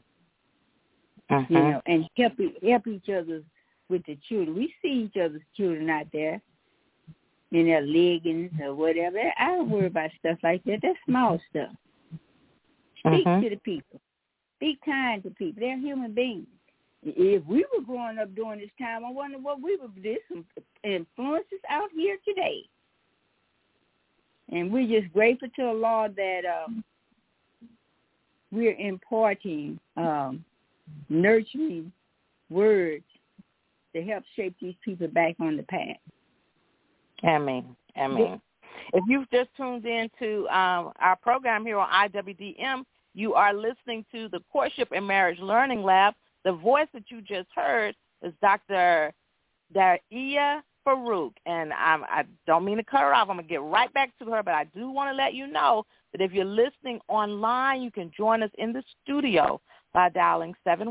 [SPEAKER 3] And help each other with the children. We see each other's children out there in their leggings or whatever. I don't worry about stuff like that. That's small stuff. Speak to the people. Be kind to people. They're human beings. If we were growing up during this time, I wonder what we would do. There's some influences out here today. And we're just grateful to the Lord that we're imparting nurturing words to help shape these people back on the path.
[SPEAKER 2] Amen. If you've just tuned in to our program here on IWDM, you are listening to the Courtship and Marriage Learning Lab. The voice that you just heard is Dr. Daria Farouk, and I don't mean to cut her off. I'm going to get right back to her, but I do want to let you know that if you're listening online, you can join us in the studio by dialing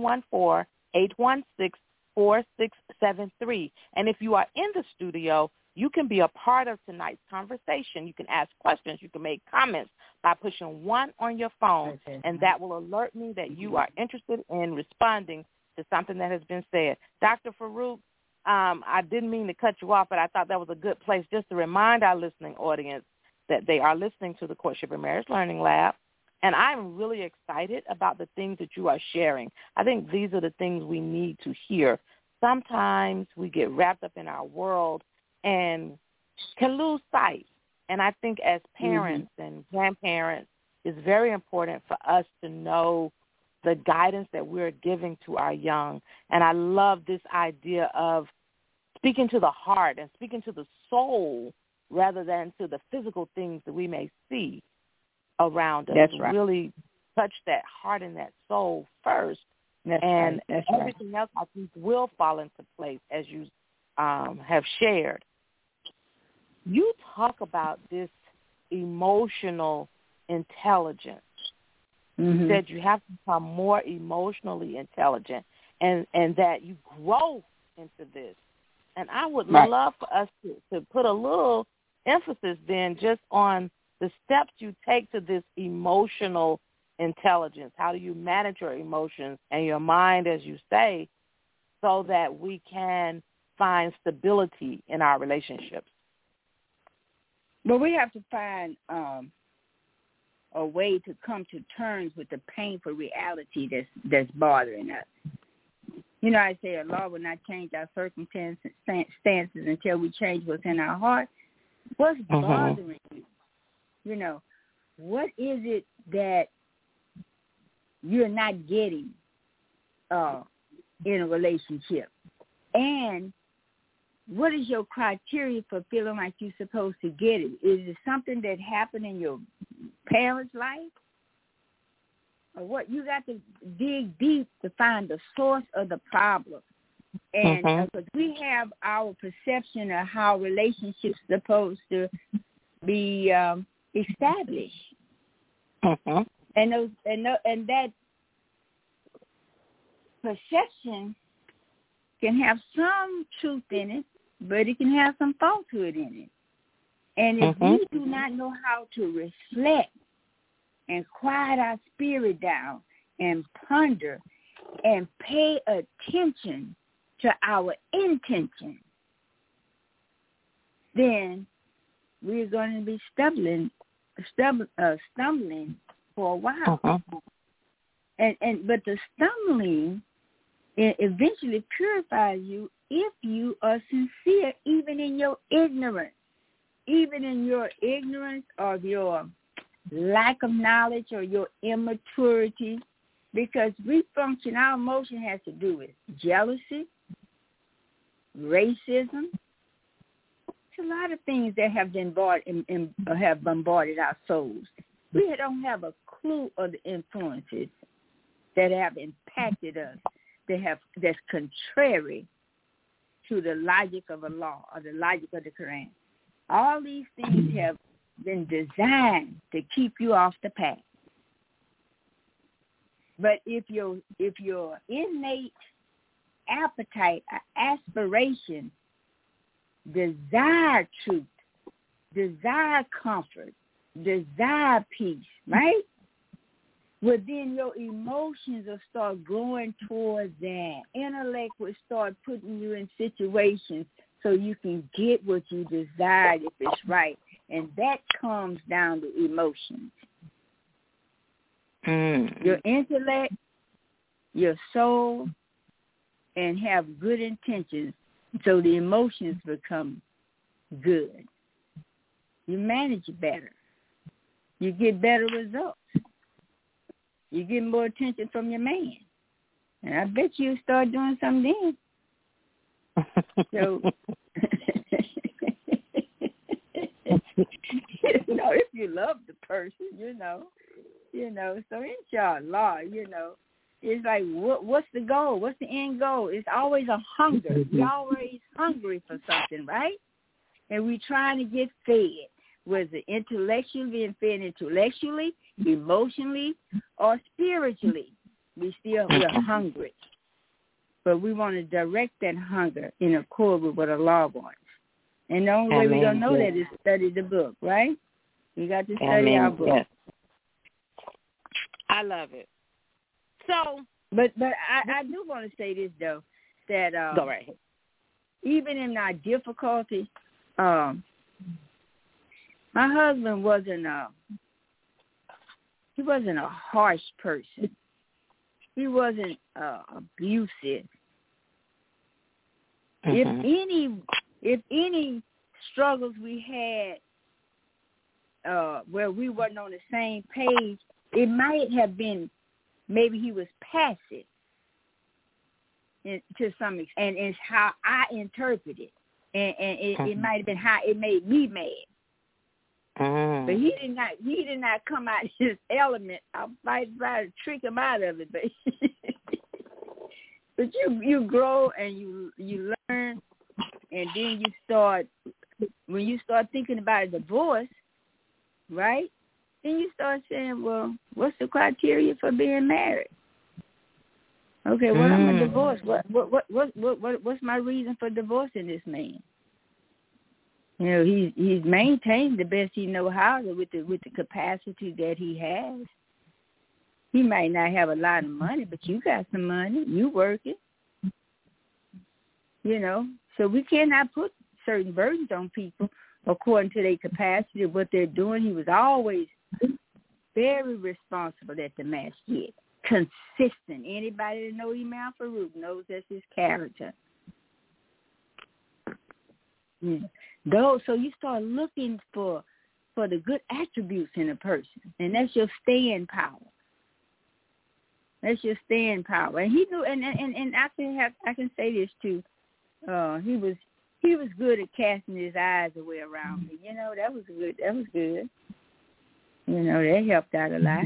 [SPEAKER 2] 714-816-4673. And if you are in the studio, you can be a part of tonight's conversation. You can ask questions. You can make comments by pushing 1 on your phone, and that will alert me that you are interested in responding to something that has been said. Dr. Farouk, I didn't mean to cut you off, but I thought that was a good place just to remind our listening audience that they are listening to the Courtship and Marriage Learning Lab. And I'm really excited about the things that you are sharing. I think these are the things we need to hear. Sometimes we get wrapped up in our world and can lose sight. And I think as parents and grandparents, it's very important for us to know the guidance that we're giving to our young. And I love this idea of speaking to the heart and speaking to the soul rather than to the physical things that we may see around us.
[SPEAKER 3] That's right.
[SPEAKER 2] Really touch that heart and that soul first.
[SPEAKER 3] That's
[SPEAKER 2] everything else I think will fall into place as you have shared. You talk about this emotional intelligence. You said you have to become more emotionally intelligent and that you grow into this. And I would love for us to put a little emphasis then just on the steps you take to this emotional intelligence. How do you manage your emotions and your mind, as you say, so that we can find stability in our relationships?
[SPEAKER 3] Well, we have to find a way to come to terms with the painful reality that's bothering us. You know, I say a law will not change our circumstances until we change what's in our heart. What's bothering you? You know, what is it that you're not getting in a relationship? And what is your criteria for feeling like you're supposed to get it? Is it something that happened in your parents' life? Or what? You got to dig deep to find the source of the problem. And because we have our perception of how relationships are supposed to be established. And that perception can have some truth in it, but it can have some falsehood in it. And if we do not know how to reflect and quiet our spirit down and ponder and pay attention to our intention, then we're going to be stumbling for a while. But the stumbling eventually purifies you if you are sincere, even in your ignorance of your lack of knowledge or your immaturity, because we function, our emotion has to do with jealousy, racism. It's a lot of things that have been have bombarded our souls. We don't have a clue of the influences that have impacted us, that's contrary to the logic of a law or the logic of the Quran. All these things have been designed to keep you off the path. But if your innate appetite, aspiration, desire truth, desire comfort, desire peace, right? Well, then your emotions will start going towards that. Intellect will start putting you in situations so you can get what you desire if it's right. And that comes down to emotions. Your intellect, your soul, and have good intentions, so the emotions become good. You manage better. You get better results. You get more attention from your man. And I bet you start doing something then. So, if you love the person, so inshallah, it's like, what's the goal? What's the end goal? It's always a hunger. We're always hungry for something, right? And we're trying to get fed, whether intellectually, being fed intellectually, emotionally, or spiritually. We're hungry. But we want to direct that hunger in accord with what Allah wants. And the only way we're going to know that is study the book, right? We got to study our book.
[SPEAKER 2] Yes. I love it. So,
[SPEAKER 3] but I do want to say this though, that
[SPEAKER 2] go right ahead.
[SPEAKER 3] Even in our difficulty, my husband wasn't a harsh person. He wasn't abusive. If any struggles we had where we wasn't on the same page, it might have been maybe he was passive to some extent, and it's how I interpret it, and it might have been how it made me mad. But he did not come out his element. I might try to trick him out of it, but you grow and you learn, and then when you start thinking about a divorce, right? Then you start saying, well, what's the criteria for being married? Okay, well, I'm a divorce. What's my reason for divorcing this man? He's maintained the best he knows how with the capacity that he has. He might not have a lot of money, but you got some money. You working. So we cannot put certain burdens on people according to their capacity of what they're doing. He was always very responsible at the masjid. consistent. Anybody that knows Imam Farouk knows that's his character. Yeah. So you start looking for the good attributes in a person, and that's your staying power. That's your staying power. And he knew, and I can say this too. He was good at casting his eyes away around me. You know, that was good. That was good. You know, that helped out a lot.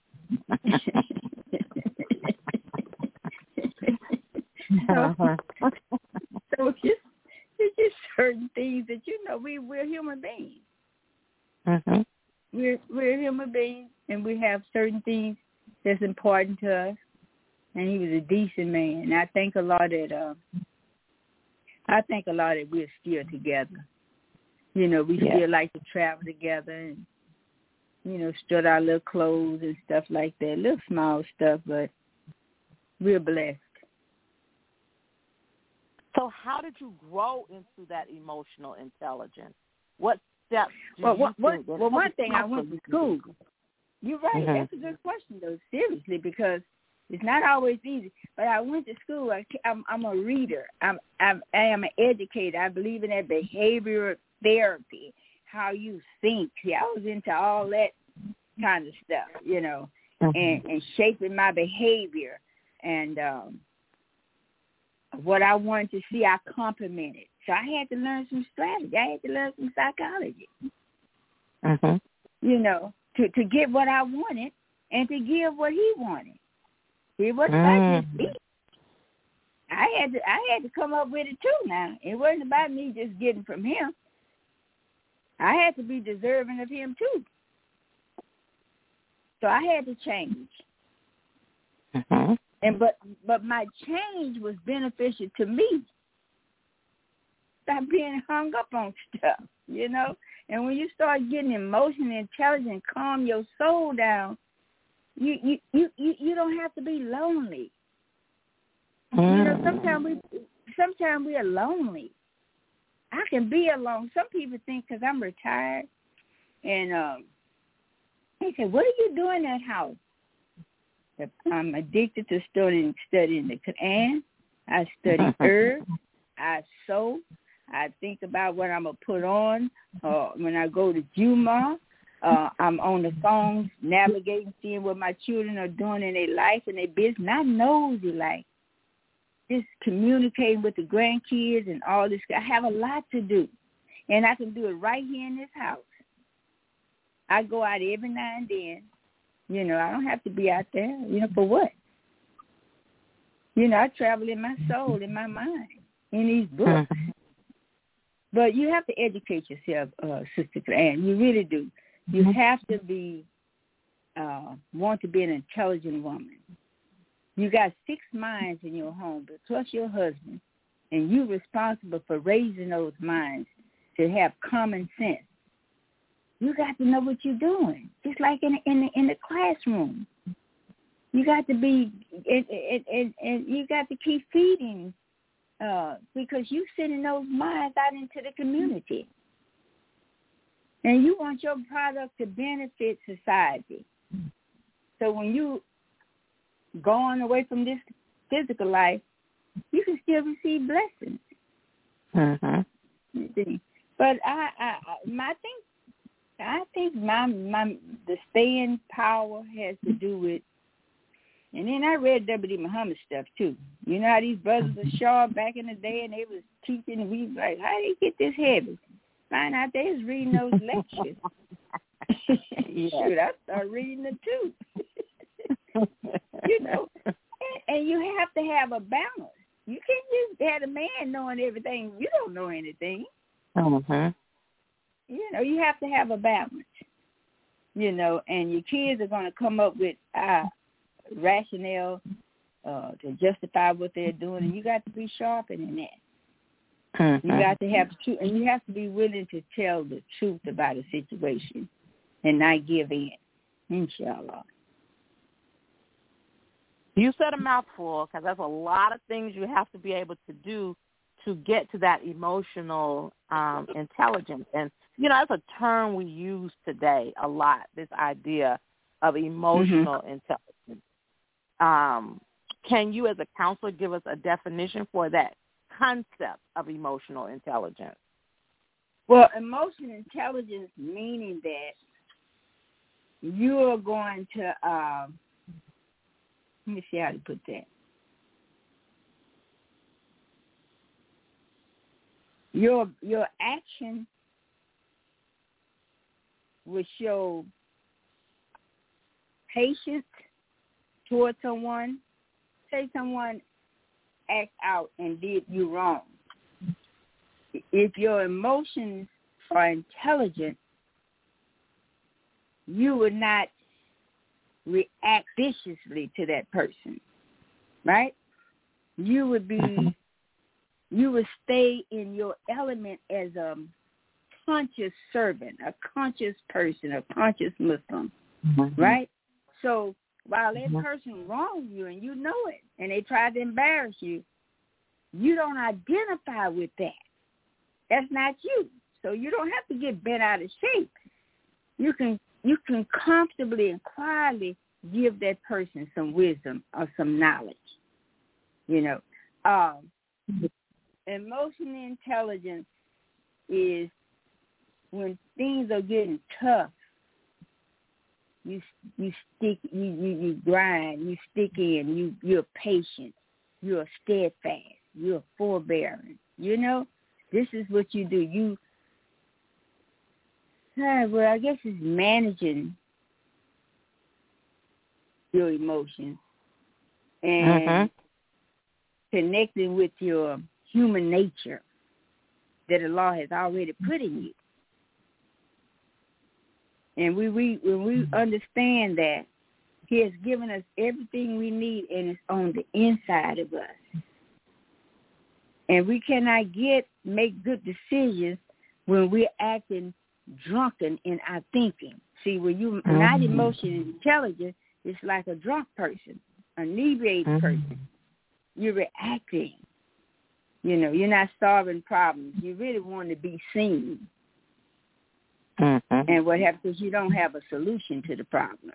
[SPEAKER 3] So it's just certain things that, you know, we're human beings.
[SPEAKER 2] Mm-hmm.
[SPEAKER 3] We're human beings, and we have certain things that's important to us. And he was a decent man. And I think a lot that we're still together. You know, we still like to travel together and, you know, strut our little clothes and stuff like that, little small stuff, but we're blessed.
[SPEAKER 2] So how did you grow into that emotional intelligence? What steps do
[SPEAKER 3] Well,
[SPEAKER 2] you think?
[SPEAKER 3] one thing, I went to school. You're right.
[SPEAKER 2] Mm-hmm.
[SPEAKER 3] That's a good question, though, seriously, because it's not always easy. But I went to school. I'm a reader. I am an educator. I believe in that behavioral therapy, how you think. See, I was into all that kind of stuff, you know, and shaping my behavior. And what I wanted to see, I complemented. So I had to learn some strategy. I had to learn some psychology, you know, to get what I wanted and to give what he wanted. It wasn't about just me. I had to come up with it too now. It wasn't about me just getting from him. I had to be deserving of him too. So I had to change. And but my change was beneficial to me. Stop being hung up on stuff, you know. And when you start getting emotionally intelligent, calm your soul down, you don't have to be lonely. You know, sometimes we are lonely. I can be alone. Some people think because I'm retired, and they say, "What are you doing at house?" I'm addicted to studying the Quran. I study herbs. I sew. I think about what I'm going to put on when I go to Juma. I'm on the phone navigating, seeing what my children are doing in their life and their business. Not nosy, like just communicating with the grandkids and all this. I have a lot to do, and I can do it right here in this house. I go out every now and then. You know, I don't have to be out there. You know, for what? You know, I travel in my soul, in my mind, in these books. But you have to educate yourself, Sister Ann. You really do. You have to be, want to be an intelligent woman. You got 6 minds in your home, but plus your husband, and you're responsible for raising those minds to have common sense. You got to know what you're doing, just like in the classroom. You got to be, and you got to keep feeding, because you sending those minds out into the community, and you want your product to benefit society. So when you going away from this physical life, you can still receive blessings. But I think the staying power has to do with, and then I read W.D. Muhammad stuff too. You know how these brothers are sharp back in the day, and they was teaching, and we was like, how they get this heavy? Find out they was reading those lectures. Shoot, I started reading it too. You know, and you have to have a balance. You can't just have a man knowing everything. You don't know anything. You know, you have to have a balance, you know, and your kids are going to come up with rationale to justify what they're doing, and you got to be sharper than that. You got to have truth, and you have to be willing to tell the truth about a situation and not give in, inshallah.
[SPEAKER 2] You said a mouthful, because that's a lot of things you have to be able to do to get to that emotional intelligence. And, you know, that's a term we use today a lot, this idea of emotional intelligence. can you as a counselor give us a definition for that concept of emotional intelligence?
[SPEAKER 3] Well, emotional intelligence meaning that you are going to, let me see how to put that. Your action will show patience towards someone. Say someone act out and did you wrong. If your emotions are intelligent, you would not react viciously to that person, right? You would stay in your element as a conscious servant, a conscious person, a conscious Muslim, right? So while that person wronged you and you know it, and they tried to embarrass you, you don't identify with that. That's not you. So you don't have to get bent out of shape. You can comfortably and quietly give that person some wisdom or some knowledge. Emotional intelligence is when things are getting tough, you stick, you grind, you stick in, you're patient, you're steadfast, you're forbearing. This is what you do. I guess it's managing your emotions and connecting with your human nature that Allah has already put in you. And when we understand that He has given us everything we need and it's on the inside of us. And we cannot make good decisions when we're acting drunken in our thinking. See, when you're not emotionally intelligent, it's like a drunk person, an inebriated person. You're reacting. You're not solving problems. You really want to be seen. And what happens is you don't have a solution to the problem.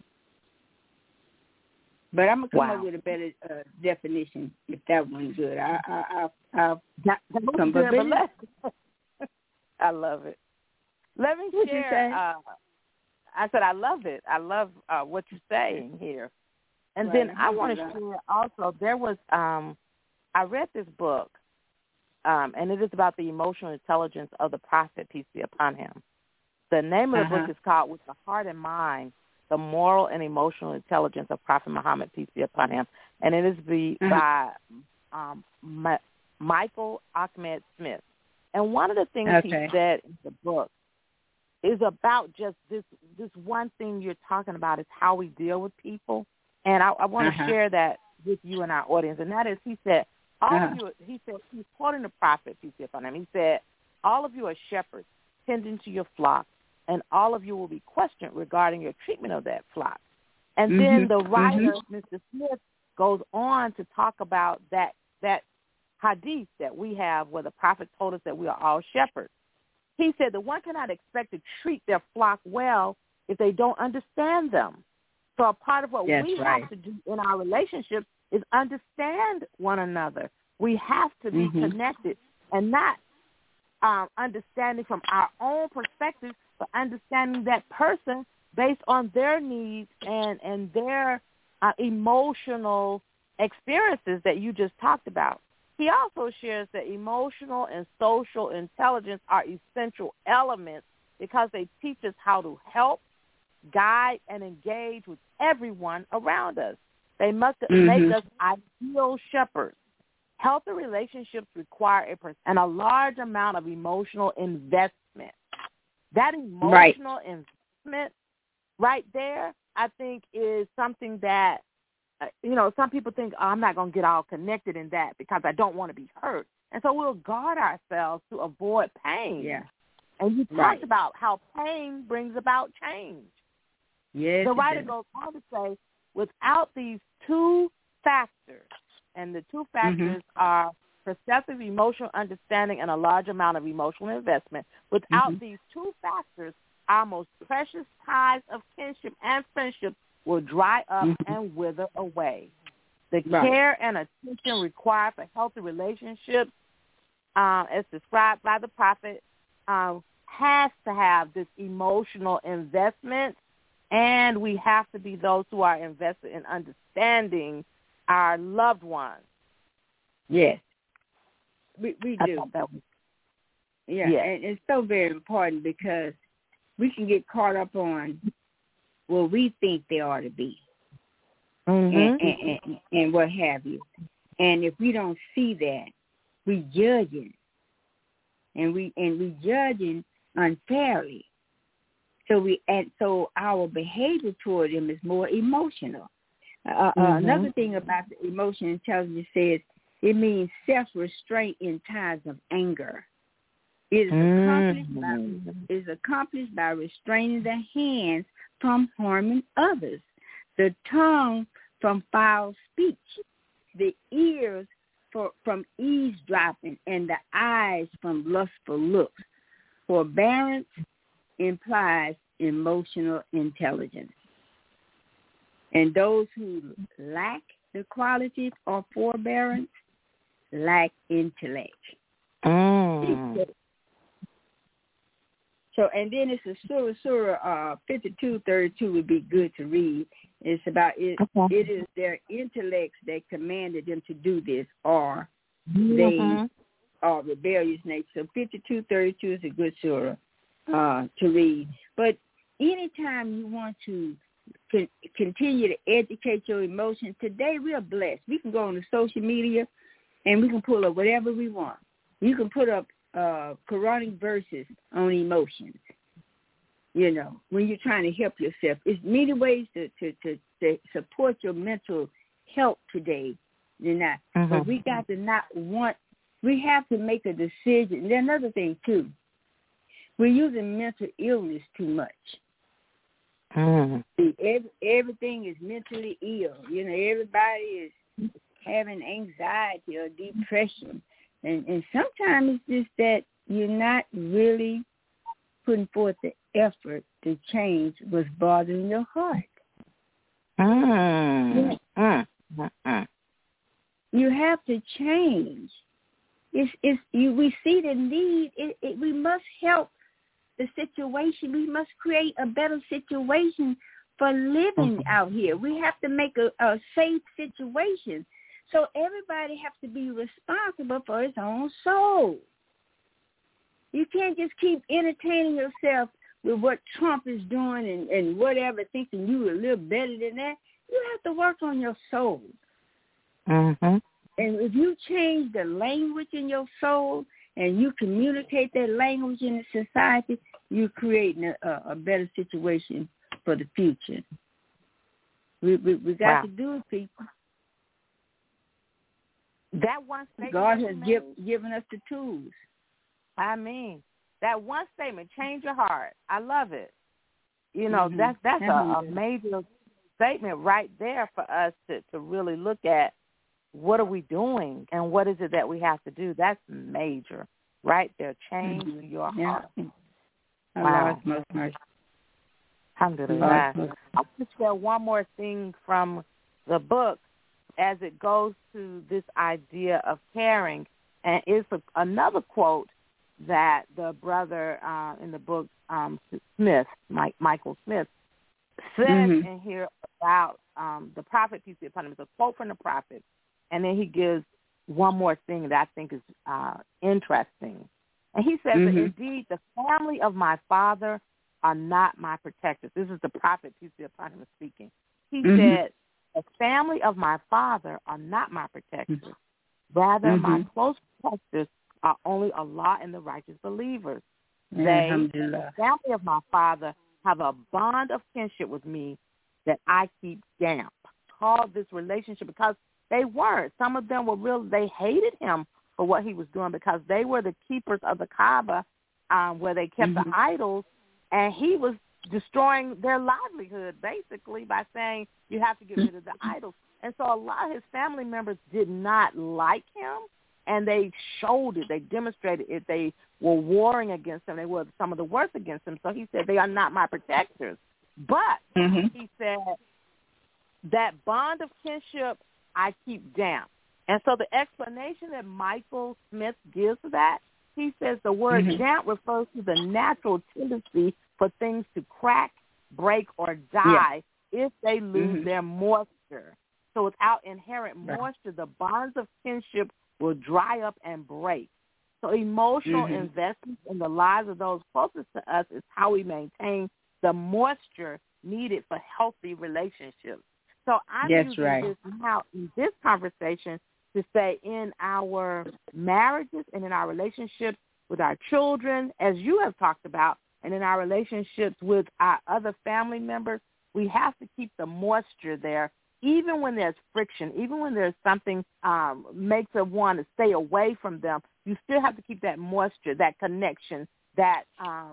[SPEAKER 3] But I'm going to come up with a better definition if that one's good. I'll come up with it.
[SPEAKER 2] I love it. Let me share. I said I love it. I love what you're saying here. And then I want to share also, there was, I read this book, and it is about the emotional intelligence of the Prophet, peace be upon him. The name of the book is called With the Heart and Mind, The Moral and Emotional Intelligence of Prophet Muhammad, peace be upon him. And it is by Michael Ahmed Smith. And one of the things he said in the book is about just this one thing you're talking about is how we deal with people. And I want to share that with you and our audience. And that is, he said, all of you, he's quoting the Prophet, peace be upon him. He said, all of you are shepherds tending to your flock, and all of you will be questioned regarding your treatment of that flock. And then the writer, Mr. Smith, goes on to talk about that hadith that we have where the Prophet told us that we are all shepherds. He said that one cannot expect to treat their flock well if they don't understand them. So a part of what we have to do in our relationships is understand one another. We have to be connected and not understanding from our own perspective, but understanding that person based on their needs and their emotional experiences that you just talked about. He also shares that emotional and social intelligence are essential elements because they teach us how to help, guide, and engage with everyone around us. They must make us ideal shepherds. Healthy relationships require a large amount of emotional investment. That emotional investment right there, I think, is something that, some people think, I'm not going to get all connected in that because I don't want to be hurt. And so we'll guard ourselves to avoid pain. Yeah. And you talked about how pain brings about change. Yes. The writer goes on to say, without these two factors, and the two factors are perceptive emotional understanding and a large amount of emotional investment. Without these two factors, our most precious ties of kinship and friendship will dry up and wither away. The
[SPEAKER 3] Right.
[SPEAKER 2] care and attention required for healthy relationships, as described by the prophet, has to have this emotional investment, and we have to be those who are invested in understanding our loved ones.
[SPEAKER 3] Yes, we do.
[SPEAKER 2] That was,
[SPEAKER 3] Yeah,
[SPEAKER 2] yeah.
[SPEAKER 3] and it's so very important because we can get caught up on what we think they ought to be, and what have you. And if we don't see that, we judging, and we judging unfairly. So our behavior toward them is more emotional. Another thing about the emotional intelligence says it means self-restraint in times of anger. It is accomplished by restraining the hands from harming others, the tongue from foul speech, the ears from eavesdropping, and the eyes from lustful looks. Forbearance implies emotional intelligence. And those who lack the qualities of forbearance lack intellect. So, and then it's a Surah 52:32 would be good to read. It's about it. Okay. It is their intellects that commanded them to do this, or they are rebellious nature. So 52:32 is a good surah to read. But anytime you want to continue to educate your emotions, today we are blessed. We can go on the social media and we can pull up whatever we want. You can put up Quranic verses on emotions. You know, when you're trying to help yourself, it's many ways to support your mental health today. You know, but we got to not want. We have to make a decision. And then another thing too, we're using mental illness too much. See, everything is mentally ill. You know, everybody is having anxiety or depression. And sometimes it's just that you're not really putting forth the effort to change what's bothering your heart. You have to change. We see the need. We must help the situation. We must create a better situation for living out here. We have to make a safe situation. So everybody has to be responsible for his own soul. You can't just keep entertaining yourself with what Trump is doing and whatever, thinking you a little better than that. You have to work on your soul. And if you change the language in your soul and you communicate that language in the society, you're creating a better situation for the future. We got to do it, people.
[SPEAKER 2] That one statement
[SPEAKER 3] God has given us the tools.
[SPEAKER 2] I mean, that one statement, change your heart. I love it. You know, that's a major statement right there for us to really look at what are we doing and what is it that we have to do. That's major right there. Change your heart.
[SPEAKER 3] Wow. Most mercy.
[SPEAKER 2] Alhamdulillah. I want to share one more thing from the book as it goes to this idea of caring. And it's another quote that the brother in the book, Smith, Michael Smith, said in here about the prophet, peace be upon him. It's a quote from the prophet. And then he gives one more thing that I think is interesting. And he says that indeed the family of my father are not my protectors. This is the prophet, peace be upon him, speaking. He said, the family of my father are not my protectors. Rather, my close protectors are only Allah and the righteous believers. They, the family of my father, have a bond of kinship with me that I keep damp. Called this relationship because they weren't. Some of them were they hated him for what he was doing because they were the keepers of the Kaaba where they kept the idols, and he was destroying their livelihood basically by saying you have to get rid of the idols. And so a lot of his family members did not like him, and they showed it. They demonstrated it. They were warring against him. They were some of the worst against him. So he said, they are not my protectors. But he said, that bond of kinship I keep down. And so the explanation that Michael Smith gives for that, he says the word damp refers to the natural tendency for things to crack, break, or die if they lose their moisture. So without inherent moisture, the bonds of kinship will dry up and break. So emotional investment in the lives of those closest to us is how we maintain the moisture needed for healthy relationships. So I'm using this now in this conversation to say in our marriages and in our relationships with our children, as you have talked about, and in our relationships with our other family members, we have to keep the moisture there, even when there's friction, even when there's something makes us want to stay away from them. You still have to keep that moisture, that connection, that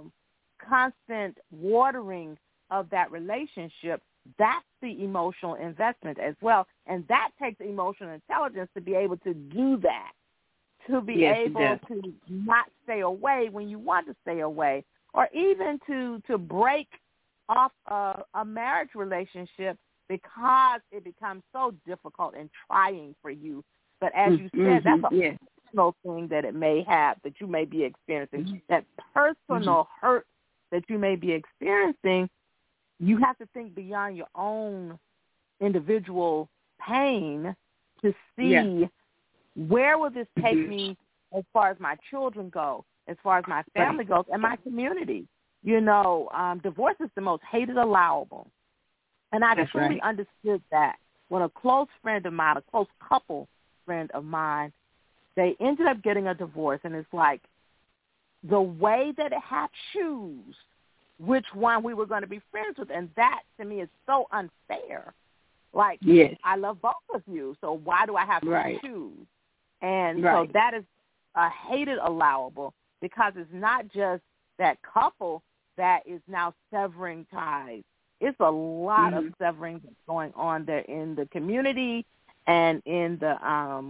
[SPEAKER 2] constant watering of that relationship. That's the emotional investment as well. And that takes emotional intelligence to be able to do that, to be able to not stay away when you want to stay away, or even to break off a marriage relationship because it becomes so difficult and trying for you. But as you said, that's a personal thing that it may have, that you may be experiencing, that personal hurt that you may be experiencing. You have to think beyond your own individual pain to see where will this take me as far as my children go, as far as my family goes, and my community. You know, divorce is the most hated allowable. And I truly understood that when a close friend of mine, a close couple friend of mine, they ended up getting a divorce, and it's like the way that it had choose which one we were going to be friends with. And that, to me, is so unfair. Like, I love both of you, so why do I have to choose? And so that is a hated allowable, because it's not just that couple that is now severing ties. It's a lot of severing that's going on there in the community and in the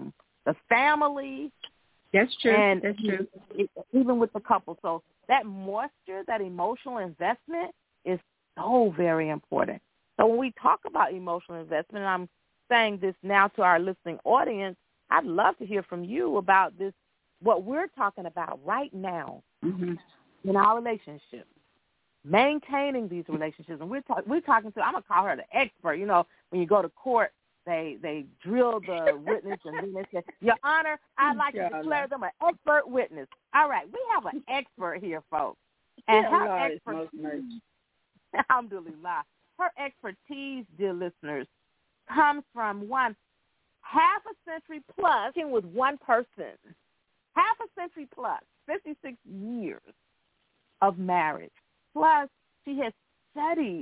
[SPEAKER 2] family.
[SPEAKER 3] That's true.
[SPEAKER 2] And
[SPEAKER 3] that's true.
[SPEAKER 2] Even with the couple. So that moisture, that emotional investment is so very important. So when we talk about emotional investment, and I'm saying this now to our listening audience, I'd love to hear from you about this, what we're talking about right now in our relationships, maintaining these relationships. And we're talking to, I'm going to call her the expert. You know, when you go to court, they drill the witness, and then they say, Your Honor, I'd like to declare them an expert witness. All right, we have an expert here, folks. And her expertise, alhamdulillah, her expertise, dear listeners, comes from half a century plus with one person. Half a century plus, 56 years of marriage. Plus, she has studied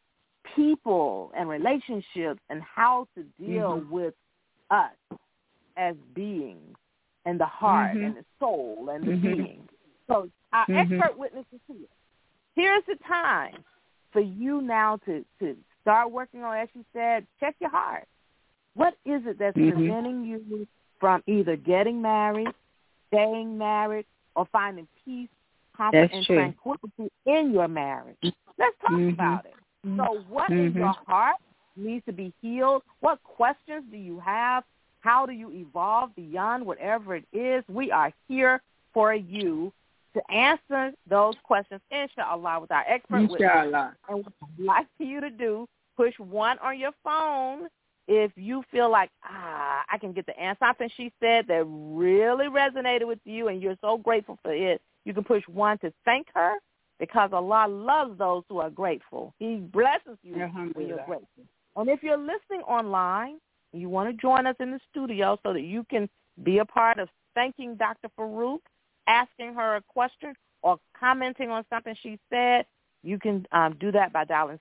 [SPEAKER 2] people and relationships and how to deal with us as beings and the heart and the soul and the being. So our expert witness is here. Here's the time for you now to start working on, as you said, check your heart. What is it that's preventing you from either getting married, staying married, or finding peace, comfort, and tranquility in your marriage? Let's talk about it. So what in your heart needs to be healed? What questions do you have? How do you evolve beyond whatever it is? We are here for you to answer those questions, inshallah, with our expert witness. And what I'd like for you to do, push 1 on your phone if you feel like, I can get the answer. Something she said that really resonated with you and you're so grateful for it. You can push 1 to thank her, because Allah loves those who are grateful. He blesses you when you're grateful. And if you're listening online, and you want to join us in the studio so that you can be a part of thanking Dr. Farouk, asking her a question, or commenting on something she said, you can do that by dialing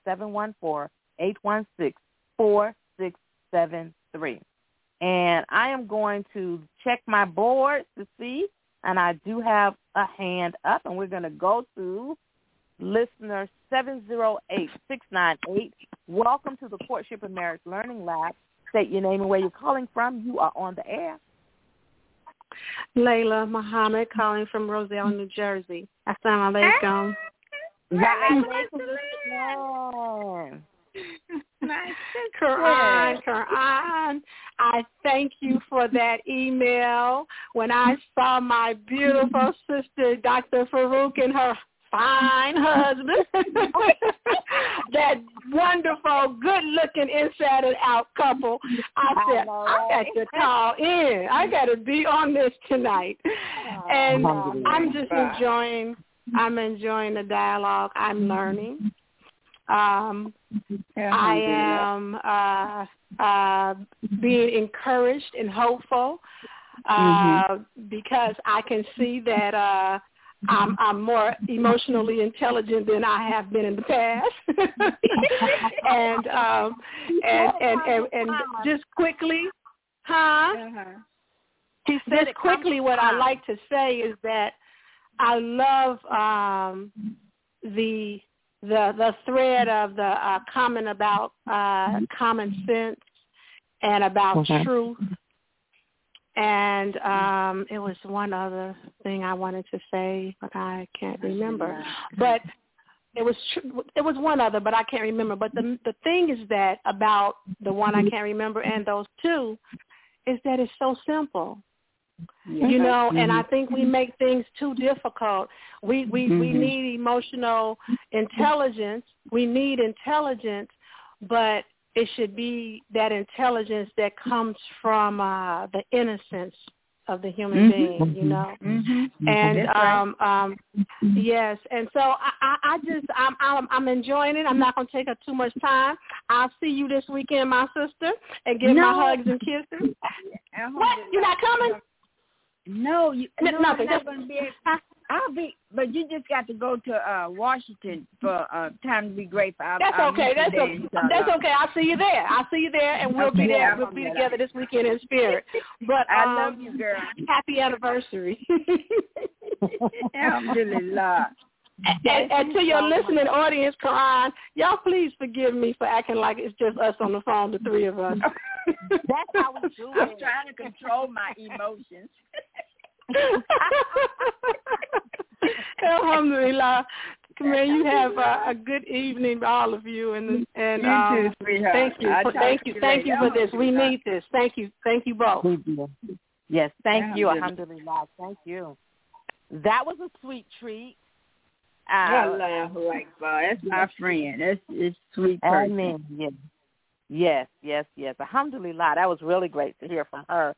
[SPEAKER 2] 714-816-4673. And I am going to check my board to see, and I do have a hand up, and we're going to go to listener 708698. Welcome to the Courtship and Marriage Learning Lab. State your name and where you're calling from. You are on the air.
[SPEAKER 5] Layla Muhammad, calling from Roselle, New Jersey. Assalamu alaikum. Quran, I thank you for that email. When I saw my beautiful sister, Dr. Farouk, and her fine husband, that wonderful, good-looking inside and out couple, I said, I got to call in. I got to be on this tonight. And I'm just enjoying the dialogue. I'm learning. I am being encouraged and hopeful because I can see that I'm more emotionally intelligent than I have been in the past. and just quickly, just quickly, what I like to say is that I love the thread of the comment about common sense and about truth. And it was one other thing I wanted to say, but I can't remember. But it was one other, but I can't remember. But the thing is that about the one I can't remember and those two is that it's so simple. You know, and I think we make things too difficult. We need emotional intelligence. We need intelligence, but it should be that intelligence that comes from the innocence of the human being, you know. And yes, and so I'm enjoying it. I'm not going to take up too much time. I'll see you this weekend, my sister, and give my hugs and kisses. What? You're not coming?
[SPEAKER 3] No, I'm not going to be. I'll be, but you just got to go to Washington for Time to Be Grateful.
[SPEAKER 5] That's okay. That's okay. I'll see you there. And we'll be there. We'll be together this weekend in spirit. But
[SPEAKER 3] I love you, girl.
[SPEAKER 5] Happy anniversary.
[SPEAKER 3] Alhamdulillah.
[SPEAKER 5] And to your listening audience, Quran, y'all please forgive me for acting like it's just us on the phone, the three of us.
[SPEAKER 2] That's how we do it.
[SPEAKER 3] I'm trying to control my emotions.
[SPEAKER 5] Alhamdulillah. May you have a good evening, all of you, and
[SPEAKER 3] you too, sweetheart.
[SPEAKER 5] Thank you for this. We need this. Thank you both.
[SPEAKER 2] Yes, thank you. Alhamdulillah. Thank you. That was a sweet treat.
[SPEAKER 3] Allahu Akbar. That's my friend. That's a sweet person.
[SPEAKER 2] Amen. Yes. Alhamdulillah. That was really great to hear from her.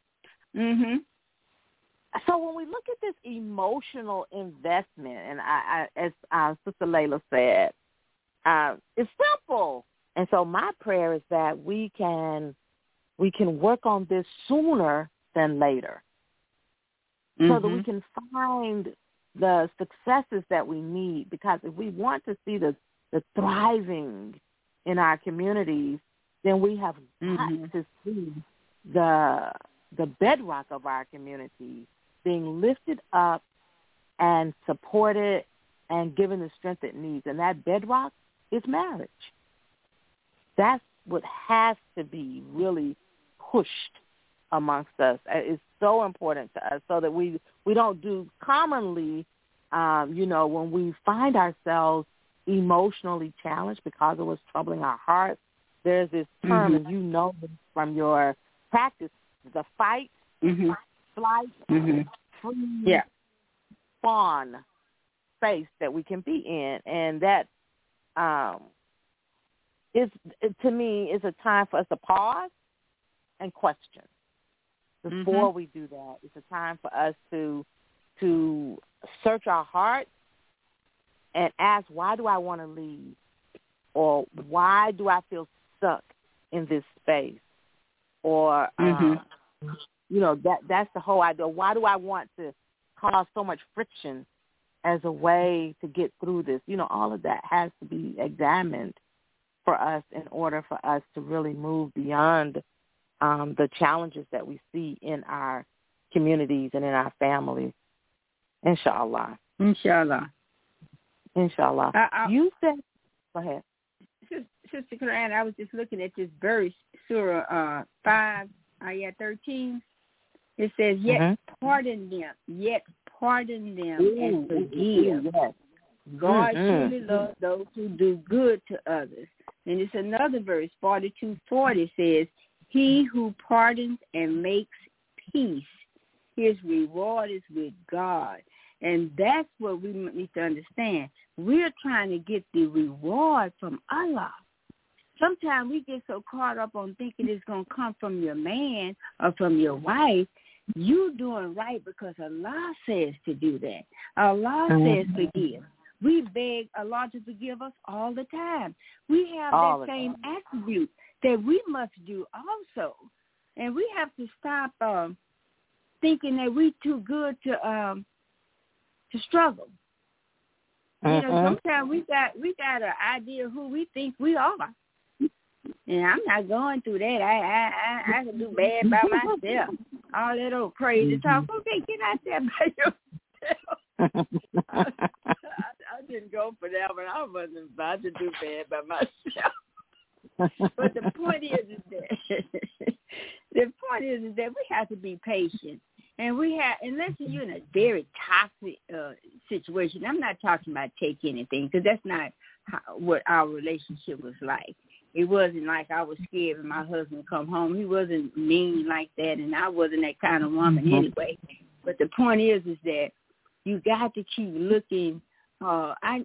[SPEAKER 2] So when we look at this emotional investment, and I as Sister Layla said, it's simple. And so my prayer is that we can work on this sooner than later, so that we can find the successes that we need. Because if we want to see the thriving in our communities, then we have got to see the bedrock of our community being lifted up and supported and given the strength it needs. And that bedrock is marriage. That's what has to be really pushed amongst us. It's so important to us so that we don't do commonly, when we find ourselves emotionally challenged because of what's troubling our hearts. There's this term, and you know from your practice, the fight, flight, free, fawn space that we can be in. And that to me, is a time for us to pause and question. Before we do that, it's a time for us to search our hearts and ask, why do I want to leave? Or why do I feel stuck in this space? Or, that's the whole idea. Why do I want to cause so much friction as a way to get through this? All of that has to be examined for us in order for us to really move beyond the challenges that we see in our communities and in our families. Inshallah.
[SPEAKER 3] Inshallah.
[SPEAKER 2] You said, go ahead.
[SPEAKER 3] Sister Quran, I was just looking at this verse, Surah 5, Ayah 13. It says, yet pardon them and forgive. God truly loves those who do good to others. And it's another verse, 42:40 says, he who pardons and makes peace, his reward is with God. And that's what we need to understand. We're trying to get the reward from Allah. Sometimes we get so caught up on thinking it's going to come from your man or from your wife. You doing right because Allah says to do that. Allah says forgive. We beg Allah to forgive us all the time. We have that same attribute that we must do also. And we have to stop thinking that we're too good to struggle. You know, sometimes we got an idea of who we think we are. And I'm not going through that. I can do bad by myself. All that old crazy talk. Okay, get out there by yourself. I didn't go for that, but I wasn't about to do bad by myself. But the point is that we have to be patient. And unless you're in a very toxic situation, I'm not talking about take anything, because that's not what our relationship was like. It wasn't like I was scared when my husband would come home. He wasn't mean like that, and I wasn't that kind of woman anyway. But the point is that you got to keep looking. I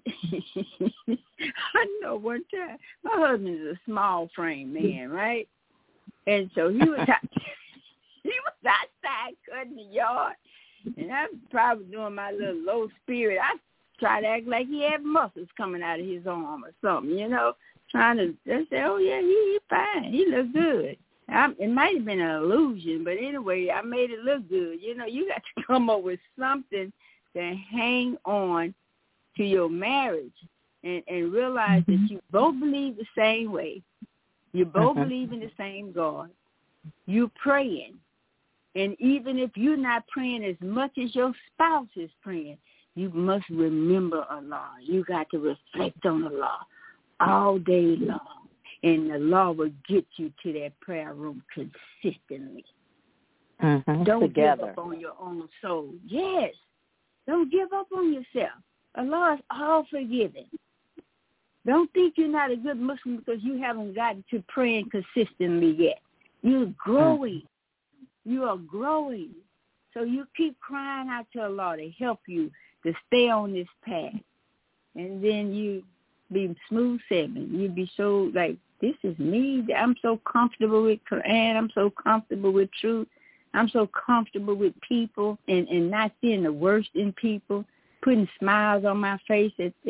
[SPEAKER 3] know one time my husband is a small frame man, right? And so he was outside cutting the yard, and I'm probably doing my little low spirit. I try to act like he had muscles coming out of his arm or something, you know. Trying to just say, oh, yeah, he fine. He look good. It might have been an illusion, but anyway, I made it look good. You know, you got to come up with something to hang on to your marriage and realize that you both believe the same way. You both believe in the same God. You're praying. And even if you're not praying as much as your spouse is praying, you must remember Allah. You got to reflect on Allah all day long, and the law will get you to that prayer room consistently. Don't give up on your own soul. Yes, don't give up on yourself. Allah is all forgiving. Don't think you're not a good Muslim because you haven't gotten to praying consistently yet. You're growing. You are growing. So you keep crying out to Allah to help you to stay on this path, and then you be smooth sailing. You be so like, this is me. I'm so comfortable with Quran. I'm so comfortable with truth. I'm so comfortable with people and not seeing the worst in people, putting smiles on my face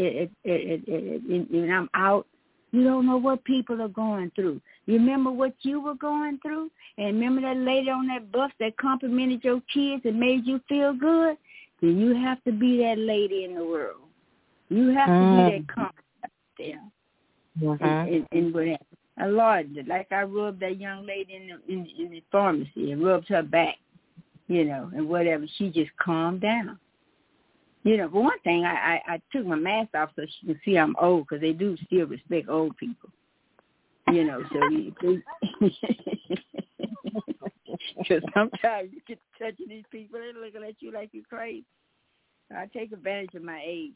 [SPEAKER 3] when I'm out. You don't know what people are going through. You remember what you were going through? And remember that lady on that bus that complimented your kids and made you feel good? Then you have to be that lady in the world. You have to be that comfort there. And whatever. Lord, like I rubbed that young lady in the pharmacy and rubbed her back, you know, and whatever. She just calmed down. You know, for one thing, I took my mask off so she can see I'm old, because they do still respect old people. You know, so because sometimes you get touching these people, they're looking at you like you're crazy. I take advantage of my age.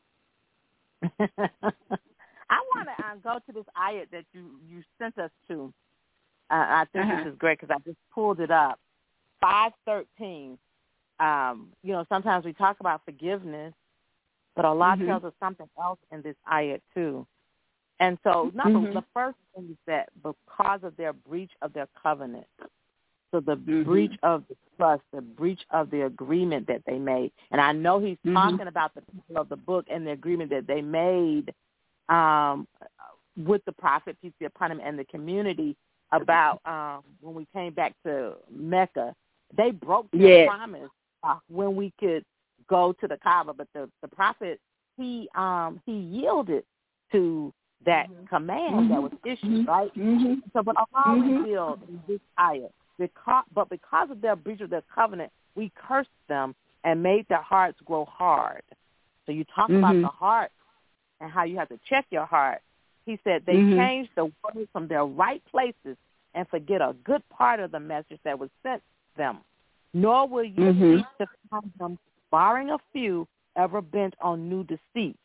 [SPEAKER 2] I want to go to this ayat that you sent us to. I think this is great because I just pulled it up. 5:13. You know, sometimes we talk about forgiveness, but Allah tells us something else in this ayat too. And so, the first thing is that because of their breach of their covenant, so the breach of the trust, the breach of the agreement that they made, and I know he's talking about the people of the book and the agreement that they made with the prophet, peace be upon him, and the community about when we came back to Mecca. They broke their promise when we could go to the Kaaba, but the prophet, he yielded to that command that was issued, right? So, but Allah revealed in this ayah, because of their breach of their covenant, we cursed them and made their hearts grow hard. So you talk about the heart and how you have to check your heart. He said they changed the words from their right places and forget a good part of the message that was sent them. Nor will you seek to find them, barring a few, ever bent on new deceit.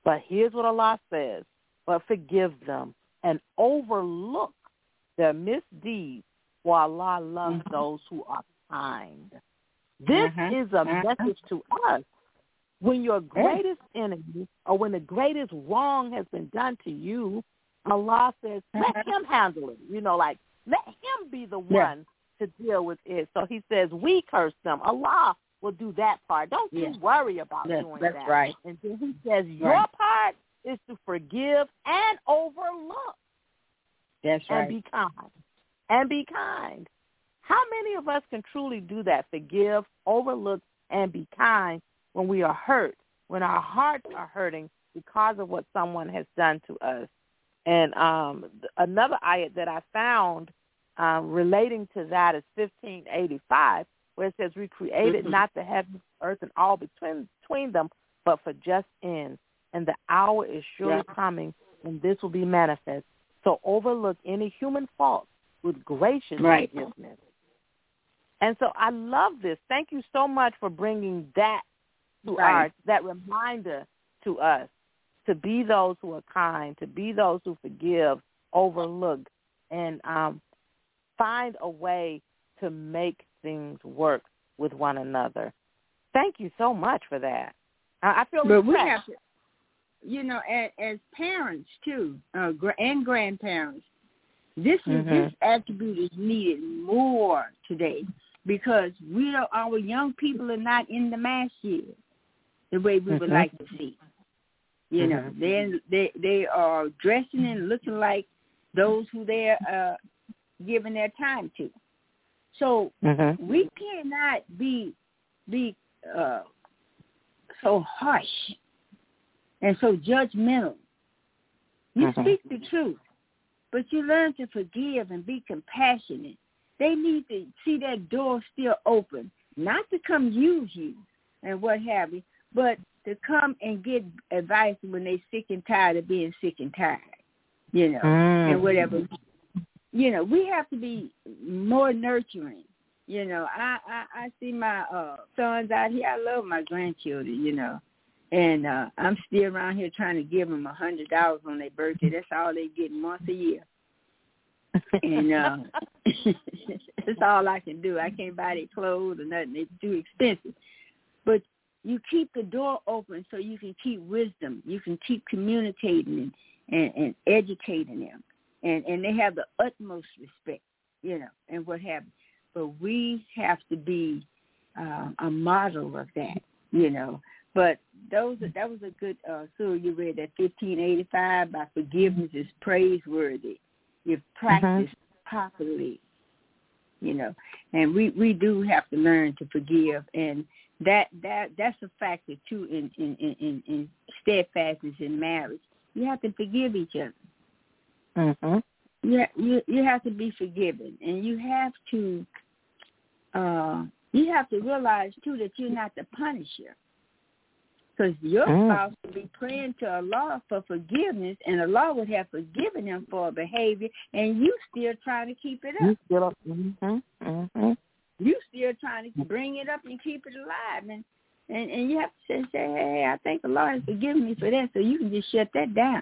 [SPEAKER 2] But here's what Allah says, but forgive them and overlook their misdeeds, for Allah loves those who are kind. This is a message to us. When your greatest enemy or when the greatest wrong has been done to you, Allah says, let him handle it. Like, let him be the one to deal with it. So he says, we curse them. Allah will do that part. Don't you worry about doing that.
[SPEAKER 3] That's right.
[SPEAKER 2] And then he says, your part is to forgive and overlook.
[SPEAKER 3] That's right.
[SPEAKER 2] And be kind. And be kind. How many of us can truly do that? Forgive, overlook, and be kind when we are hurt, when our hearts are hurting because of what someone has done to us. And another ayat that I found relating to that is 1585, where it says, we created not the heavens, earth, and all between them, but for just ends. And the hour is surely coming, and this will be manifest. So overlook any human fault with gracious forgiveness. And so I love this. Thank you so much for bringing that to that reminder to us, to be those who are kind, to be those who forgive, overlook, and find a way to make things work with one another. Thank you so much for that. I feel
[SPEAKER 3] but we have to, as parents too, and grandparents, this attribute is needed more today because our young people are not in the mass year the way we would like to see. They are dressing and looking like those who they're giving their time to. So we cannot be so harsh and so judgmental. You speak the truth, but you learn to forgive and be compassionate. They need to see that door still open, not to come use you and what have you, but to come and get advice when they're sick and tired of being sick and tired, and whatever. We have to be more nurturing. I see my sons out here. I love my grandchildren, and I'm still around here trying to give them $100 on their birthday. That's all they get once a year. And that's all I can do. I can't buy their clothes or nothing. It's too expensive. But you keep the door open so you can keep wisdom. You can keep communicating and educating them. And they have the utmost respect, and what have you. But we have to be a model of that, But that was a good surah you read, that 1585, by forgiveness is praiseworthy if practiced properly, And we do have to learn to forgive, and that's a factor too in steadfastness in marriage. You have to forgive each other. You have to be forgiven, and you have to realize too that you're not the punisher, because your spouse would be praying to Allah for forgiveness, and Allah would have forgiven them for a behavior, and you still trying to keep it up. You still trying to bring it up and keep it alive, and you have to say, hey, I think Allah has forgiven me for that, so you can just shut that down.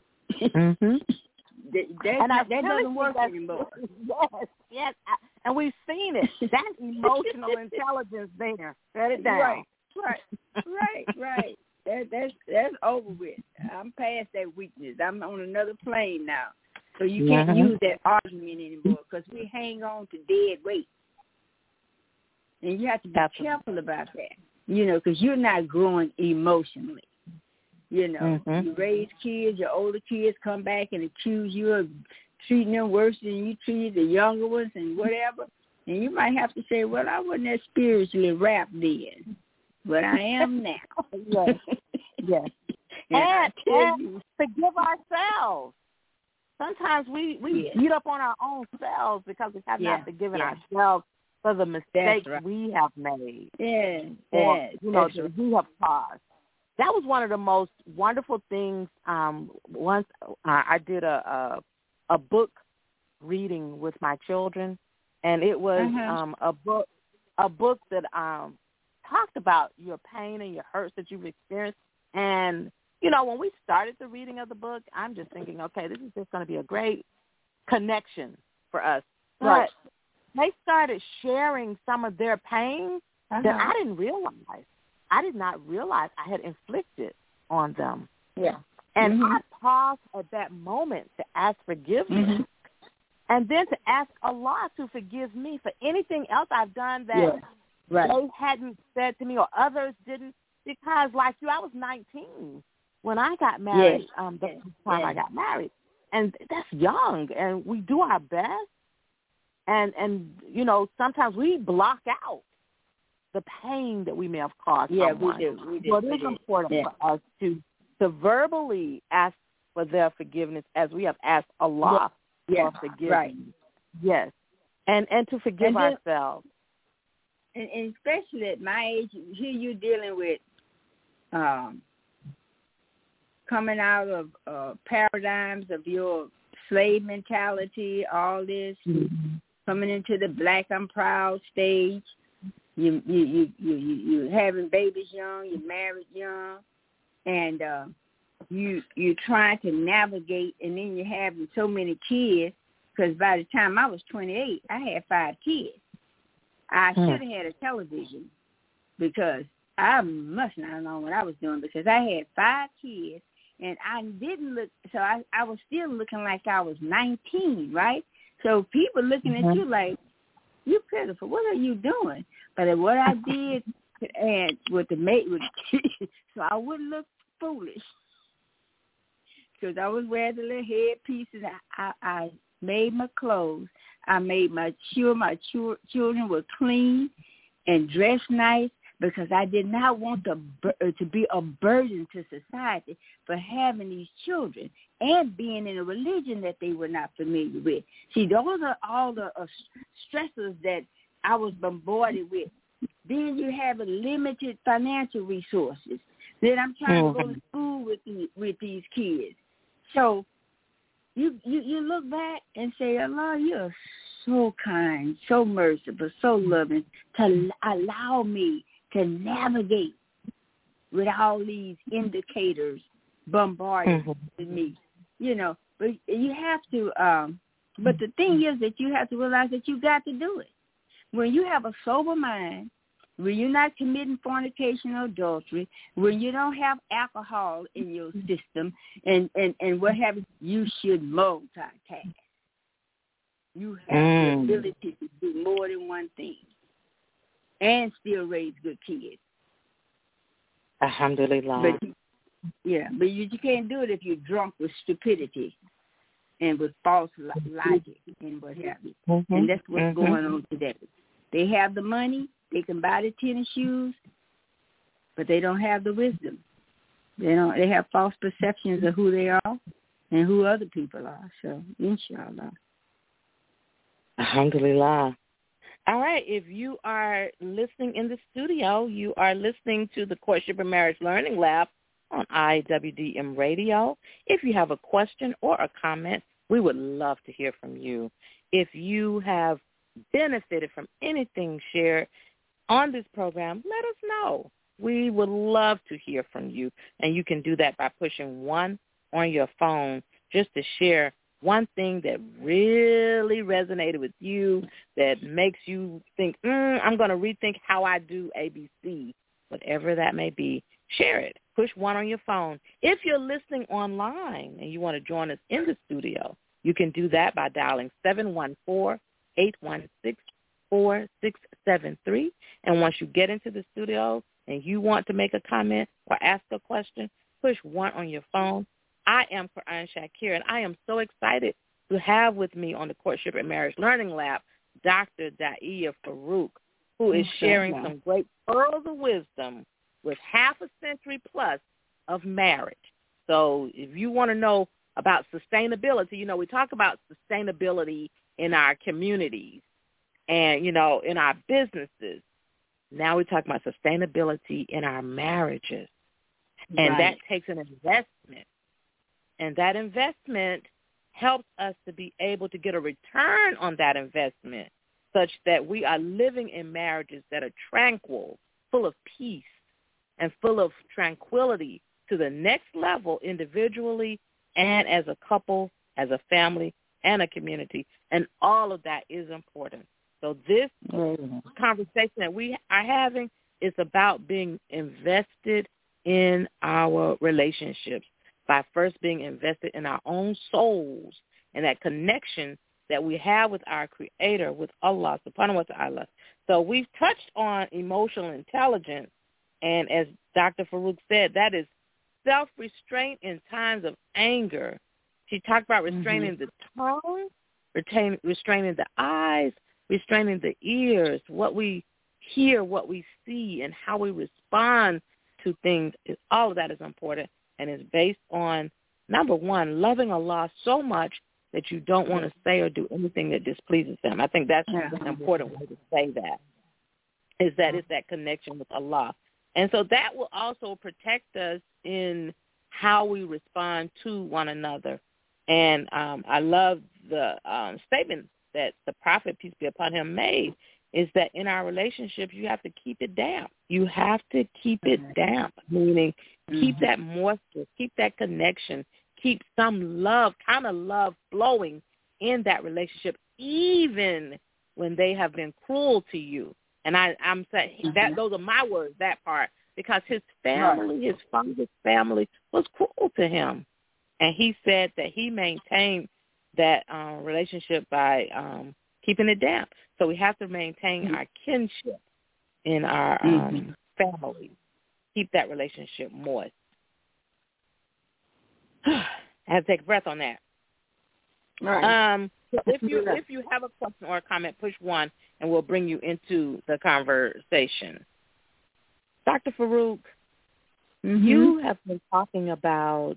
[SPEAKER 3] That doesn't work anymore.
[SPEAKER 2] Yes, and we've seen it. That emotional intelligence there. Shut it down. Right. That's over with. I'm past that weakness. I'm on another plane now. So you can't use that argument anymore because we hang on to dead weight. And you have to be careful about that, because you're not growing emotionally. You raise kids, your older kids come back and accuse you of treating them worse than you treated the younger ones and whatever. And you might have to say, well, I wasn't that spiritually wrapped then, but I am now. Yes. And forgive ourselves. Sometimes we beat up on our own selves because we have not forgiven ourselves for the mistakes we have made. That we have caused. That was one of the most wonderful things. Once I did a book reading with my children, and it was a book that talked about your pain and your hurts that you've experienced, and when we started the reading of the book, I'm just thinking, okay, this is just going to be a great connection for us. But
[SPEAKER 3] Right.
[SPEAKER 2] they started sharing some of their pain that I didn't realize. I did not realize I had inflicted on them.
[SPEAKER 3] Yeah.
[SPEAKER 2] And I paused at that moment to ask forgiveness and then to ask Allah to forgive me for anything else I've done that they hadn't said to me or others didn't. Because like you, I was 19 when I got married, the first time I got married. And that's young, and we do our best. And sometimes we block out the pain that we may have caused someone.
[SPEAKER 3] We do.
[SPEAKER 2] So it is important for us to verbally ask for their forgiveness as we have asked Allah for forgiveness. Right. Yes. And to forgive ourselves.
[SPEAKER 3] And especially at my age, here you're dealing with coming out of paradigms of your slave mentality, all this, coming into the black I'm proud stage. You having babies young, you're married young, and you're trying to navigate, and then you're having so many kids. Because by the time I was 28, I had 5 kids. I should have had a television because I must not have known what I was doing because I had 5 kids, and I didn't look. So I was still looking like I was 19, right? So people looking at you like, you pitiful. What are you doing? But what I did, and with the mate, so I wouldn't look foolish, because I was wearing the little headpieces. I made my clothes. I made my children were clean and dressed nice because I did not want to be a burden to society for having these children and being in a religion that they were not familiar with. See, those are all the stressors that I was bombarded with. Then you have limited financial resources. Then I'm trying to go to school with these kids. So you look back and say, Allah, you're so kind, so merciful, so loving to allow me to navigate with all these indicators bombarding me, But you have to. But the thing is that you have to realize that you got to do it. When you have a sober mind, when you're not committing fornication or adultery, when you don't have alcohol in your system, and what have you should multitask. You have the ability to do more than one thing and still raise good kids.
[SPEAKER 2] Alhamdulillah.
[SPEAKER 3] But you can't do it if you're drunk with stupidity and with false logic and what have you. And that's what's going on today. They have the money. They can buy the tennis shoes, but they don't have the wisdom. They have false perceptions of who they are and who other people are. So, inshallah.
[SPEAKER 2] Alhamdulillah. All right. If you are listening in the studio, you are listening to the Courtship and Marriage Learning Lab on IWDM Radio. If you have a question or a comment, we would love to hear from you. If you have benefited from anything shared on this program, let us know. We would love to hear from you, and you can do that by pushing 1 on your phone just to share one thing that really resonated with you, that makes you think, I'm going to rethink how I do ABC, whatever that may be. Share it. Push 1 on your phone. If you're listening online and you want to join us in the studio, you can do that by dialing 714-816-4673. And once you get into the studio and you want to make a comment or ask a question, push 1 on your phone. I am Quran Shakir, and I am so excited to have with me on the Courtship and Marriage Learning Lab Dr. Da'iya Farouk, who is sharing some great pearls of wisdom with half a century plus of marriage. So if you want to know about sustainability, we talk about sustainability in our communities and, in our businesses. Now we talk about sustainability in our marriages. And that takes an investment. And that investment helps us to be able to get a return on that investment such that we are living in marriages that are tranquil, full of peace, and full of tranquility to the next level individually and as a couple, as a family, and a community. And all of that is important. So this conversation that we are having is about being invested in our relationships by first being invested in our own souls and that connection that we have with our Creator, with Allah subhanahu wa ta'ala. So we've touched on emotional intelligence, and as Dr. Farouk said, that is self-restraint in times of anger. She talked about restraining the tongue, restraining the eyes, restraining the ears, what we hear, what we see, and how we respond to things. All of that is important and is based on, number one, loving Allah so much that you don't want to say or do anything that displeases Him. I think that's an important way to say that, is that it's that connection with Allah. And so that will also protect us in how we respond to one another. And I love the statement that the Prophet, peace be upon him, made, is that in our relationships, you have to keep it down. You have to keep it down, meaning keep that moisture, keep that connection, keep some love, kind of love flowing in that relationship, even when they have been cruel to you. And I'm saying that those are my words, that part, because his family, his father's family, was cruel to him. And he said that he maintained that relationship by keeping it down. So we have to maintain our kinship in our family. Keep that relationship moist. I have to take a breath on that.
[SPEAKER 3] Right.
[SPEAKER 2] So if you have a question or a comment, push 1, and we'll bring you into the conversation. Dr. Farouk, you have been talking about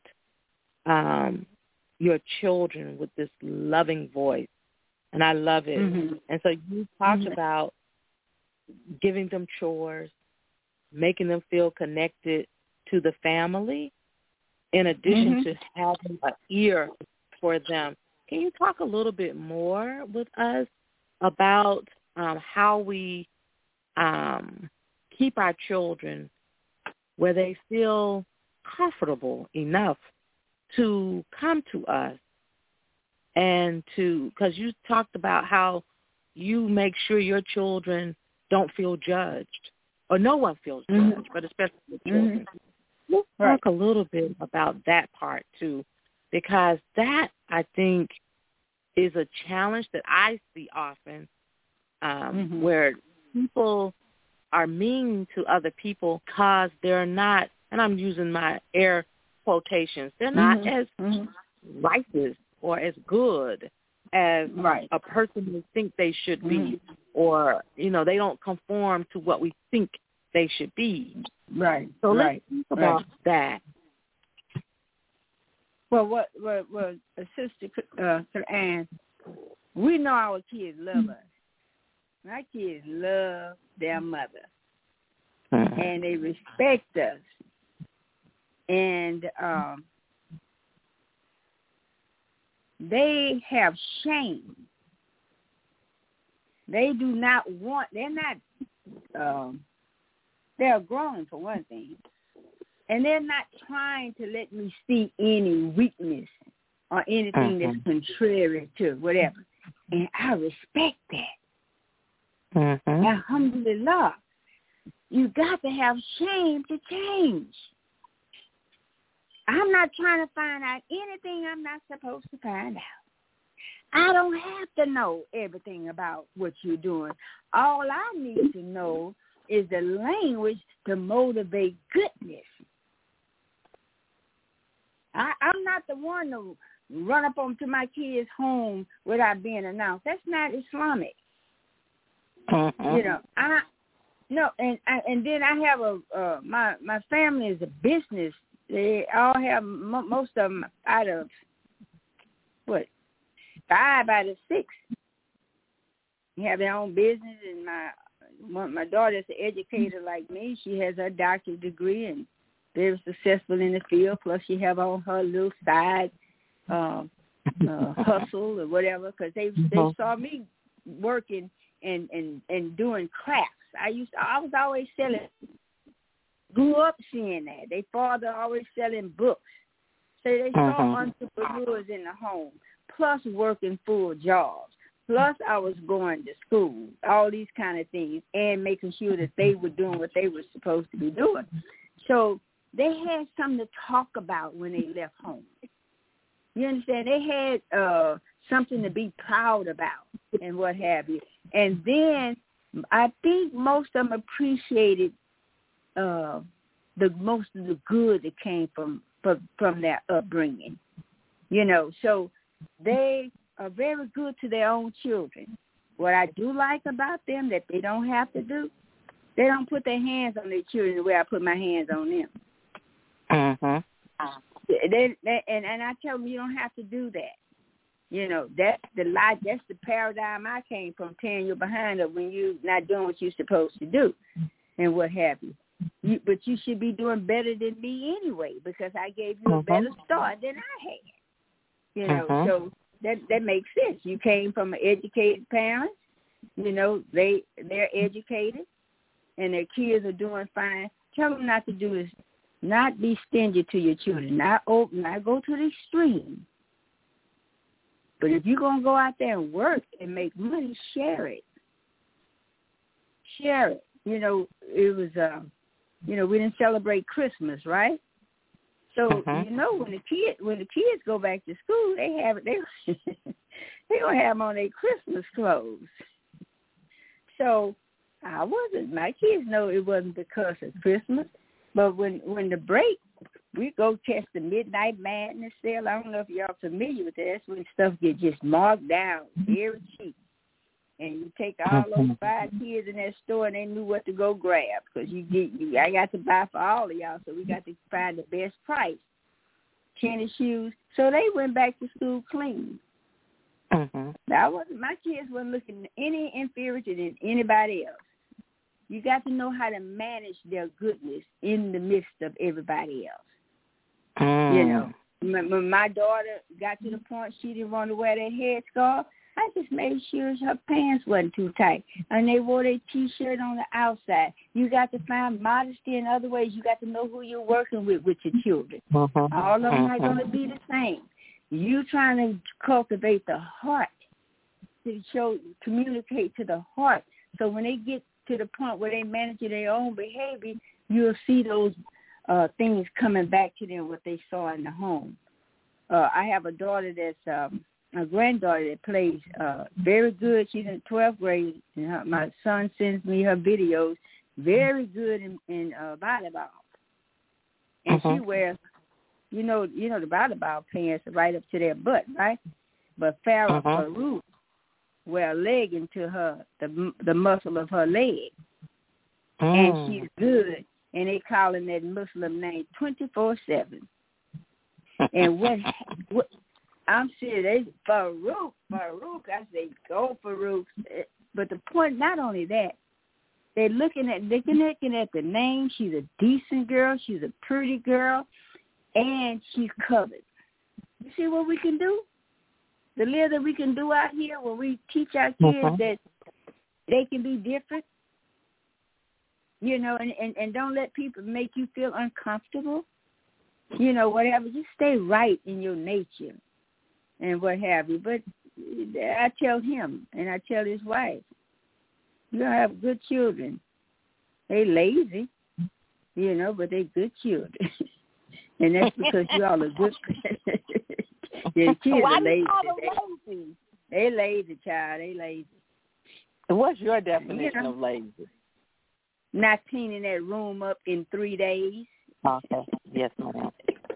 [SPEAKER 2] your children with this loving voice, and I love it. And so you talked about giving them chores, making them feel connected to the family, in addition to having an ear for them. Can you talk a little bit more with us about how we keep our children where they feel comfortable enough to come to us, and because you talked about how you make sure your children don't feel judged, or no one feels judged, but especially the children. Let's talk a little bit about that part too, because that, I think, is a challenge that I see often, where people are mean to other people because they're not, and I'm using my air quotations, they're not as righteous or as good as a person would think they should be, or, they don't conform to what we think they should be.
[SPEAKER 3] Right.
[SPEAKER 2] So let's think about that.
[SPEAKER 3] Well, what Sister Ann, we know our kids love us. My kids love their mother, and they respect us. And they have shame. They do not want, they're grown for one thing, and they're not trying to let me see any weakness or anything that's contrary to whatever. And I respect that. Alhamdulillah. You got to have shame to change. I'm not trying to find out anything I'm not supposed to find out. I don't have to know everything about what you're doing. All I need to know is the language to motivate goodness. I'm not the one to run up onto my kids' home without being announced. That's not Islamic. And then I have my family is a business. They all have, most of them out of, 5 out of 6 have their own business. And my daughter is an educator like me. She has her doctorate degree and very successful in the field. Plus she have on her little side hustle or whatever, because they saw me working and doing crafts. I was always selling grew up seeing that. Their father always selling books. So they saw entrepreneurs in the home, plus working full jobs. Plus I was going to school, all these kind of things, and making sure that they were doing what they were supposed to be doing. So they had something to talk about when they left home. You understand? They had something to be proud about and what have you. And then I think most of them appreciated the most of the good that came from their upbringing. You know, so they are very good to their own children. What I do like about them that they don't have to do, they don't put their hands on their children the way I put my hands on them. And I tell them you don't have to do that. You know, that's the paradigm I came from, tearing your behind up when you're not doing what you're supposed to do and what have you. But you should be doing better than me anyway, because I gave you a better start than I had. You know, so that makes sense. You came from an educated parents. You know, they're educated, and their kids are doing fine. Tell them not to do is not be stingy to your children. Not go to the extreme. But if you're going to go out there and work and make money, share it. Share it. You know, it was, we didn't celebrate Christmas, right? So, you know, when the kids go back to school, they're going to have on their Christmas clothes. So my kids know it wasn't because of Christmas. But when the break, we go catch the Midnight Madness sale. I don't know if y'all familiar with that. That's when stuff get just marked down very cheap. And you take all those 5 kids in that store, and they knew what to go grab, because I got to buy for all of y'all, so we got to find the best price. Tennis shoes. So they went back to school clean. My kids weren't looking any inferior than anybody else. You got to know how to manage their goodness in the midst of everybody else. You know, when my daughter got to the point she didn't want to wear that headscarf, I just made sure her pants wasn't too tight, and they wore their T-shirt on the outside. You got to find modesty in other ways. You got to know who you're working with your children. All of them are going to be the same. You trying to cultivate the heart to communicate to the heart. So when they get to the point where they manage their own behavior, you'll see those things coming back to them, what they saw in the home. I have a daughter that's a granddaughter that plays very good. She's in 12th grade. And my son sends me her videos. Very good in volleyball. And she wears, you know the volleyball pants are right up to their butt, right? But Farrah Farouk wear a legging to her, the muscle of her leg. And she's good. And they calling that Muslim name 24/7. And what I'm serious, Farouk, I say go Farouk. But the point, not only that, they're looking at the name. She's a decent girl. She's a pretty girl. And she's covered. You see what we can do? The little that we can do out here when we teach our kids that they can be different. You know, and don't let people make you feel uncomfortable. You know, whatever. Just stay right in your nature and what have you. But I tell him and I tell his wife, you're going to have good children. They lazy, you know, but they good children. And that's because you all are good. Yeah, the kids are lazy. They lazy, child. They lazy.
[SPEAKER 2] What's your definition of lazy?
[SPEAKER 3] Not cleaning that room up in 3 days.
[SPEAKER 2] Okay. Yes, ma'am.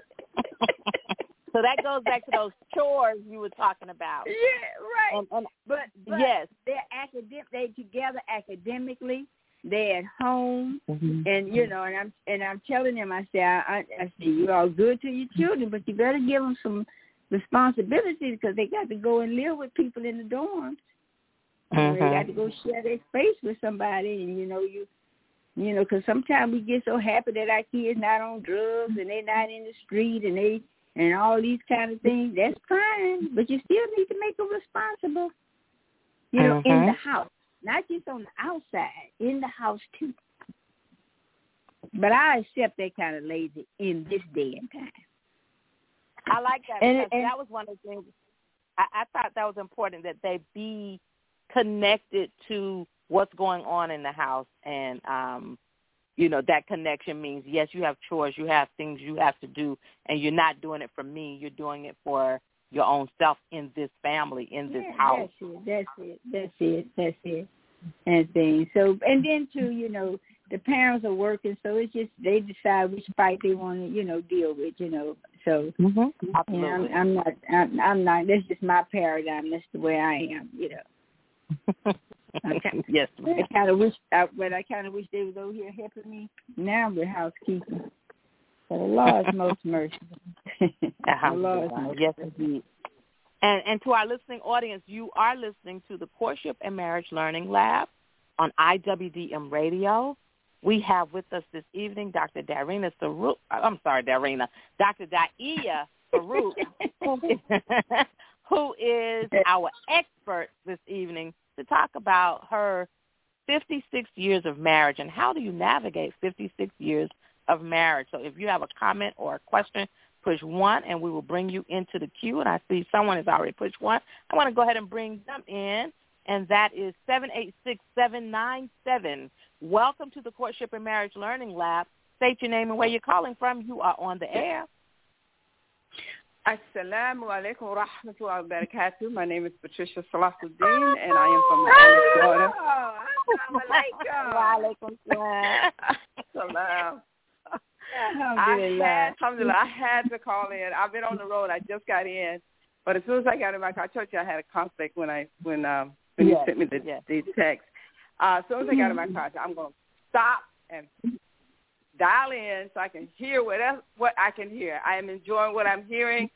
[SPEAKER 2] So that goes back to those chores you were talking about.
[SPEAKER 3] Yeah, right. But
[SPEAKER 2] yes,
[SPEAKER 3] they're together academically. They're at home, and you know, and I'm telling them, I say you're all good to your children, but you better give them some responsibility, because they got to go and live with people in the dorms. They got to go share their space with somebody, and you know, because sometimes we get so happy that our kids not on drugs and they're not in the street and all these kind of things. That's fine, but you still need to make them responsible. You know, in the house, not just on the outside, in the house too. But I accept that kind of lazy in this day and time.
[SPEAKER 2] I like that because that was one of the things I thought that was important, that they be connected to what's going on in the house. And, that connection means, yes, you have chores, you have things you have to do, and you're not doing it for me. You're doing it for your own self in this family, in this house.
[SPEAKER 3] That's it. And things. So, and then too, the parents are working, so it's just they decide which fight they want to, deal with, So,
[SPEAKER 2] Absolutely.
[SPEAKER 3] I'm not. That's just my paradigm. That's the way I am, Okay.
[SPEAKER 2] Yes,
[SPEAKER 3] I kind of wish they was over here helping me. Now with housekeeping. But the Lord is most merciful.
[SPEAKER 2] Yes, indeed. And to our listening audience, you are listening to the Courtship and Marriage Learning Lab on IWDM Radio. We have with us this evening Dr. Daia Farouk, who is our expert this evening to talk about her 56 years of marriage and how do you navigate 56 years of marriage. So if you have a comment or a question, push 1, and we will bring you into the queue. And I see someone has already pushed 1. I want to go ahead and bring them in, and that is 786-797. Welcome to the Courtship and Marriage Learning Lab. State your name and where you're calling from. You are on the air.
[SPEAKER 6] Assalamu alaikum wa rahmatullahi wa barakatuh. My name is Patricia Salahuddin, and I am from Miami, Florida.
[SPEAKER 2] Wa alaikum
[SPEAKER 6] salam. Alhamdulillah, I had to call in. I've been on the road. I just got in, but as soon as I got in my car, I told you I had a conflict when you sent me the text. As soon as I got in my car, I said, I'm going to stop and dial in so I can hear what I can hear. I am enjoying what I'm hearing.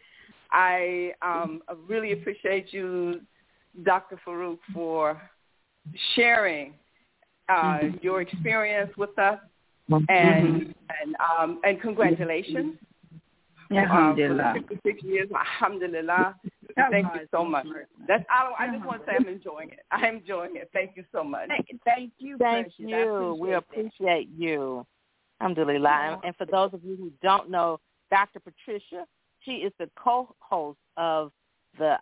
[SPEAKER 6] I really appreciate you, Dr. Farouk, for sharing your experience with us. And congratulations.
[SPEAKER 3] Alhamdulillah.
[SPEAKER 6] 56 years, alhamdulillah. Thank you so much. That's all. I just want to say I'm enjoying it. I'm enjoying it. Thank you so much.
[SPEAKER 3] Thank you.
[SPEAKER 2] Thank you. We appreciate you. Alhamdulillah. And for those of you who don't know, Dr. Patricia, she is the co-host of the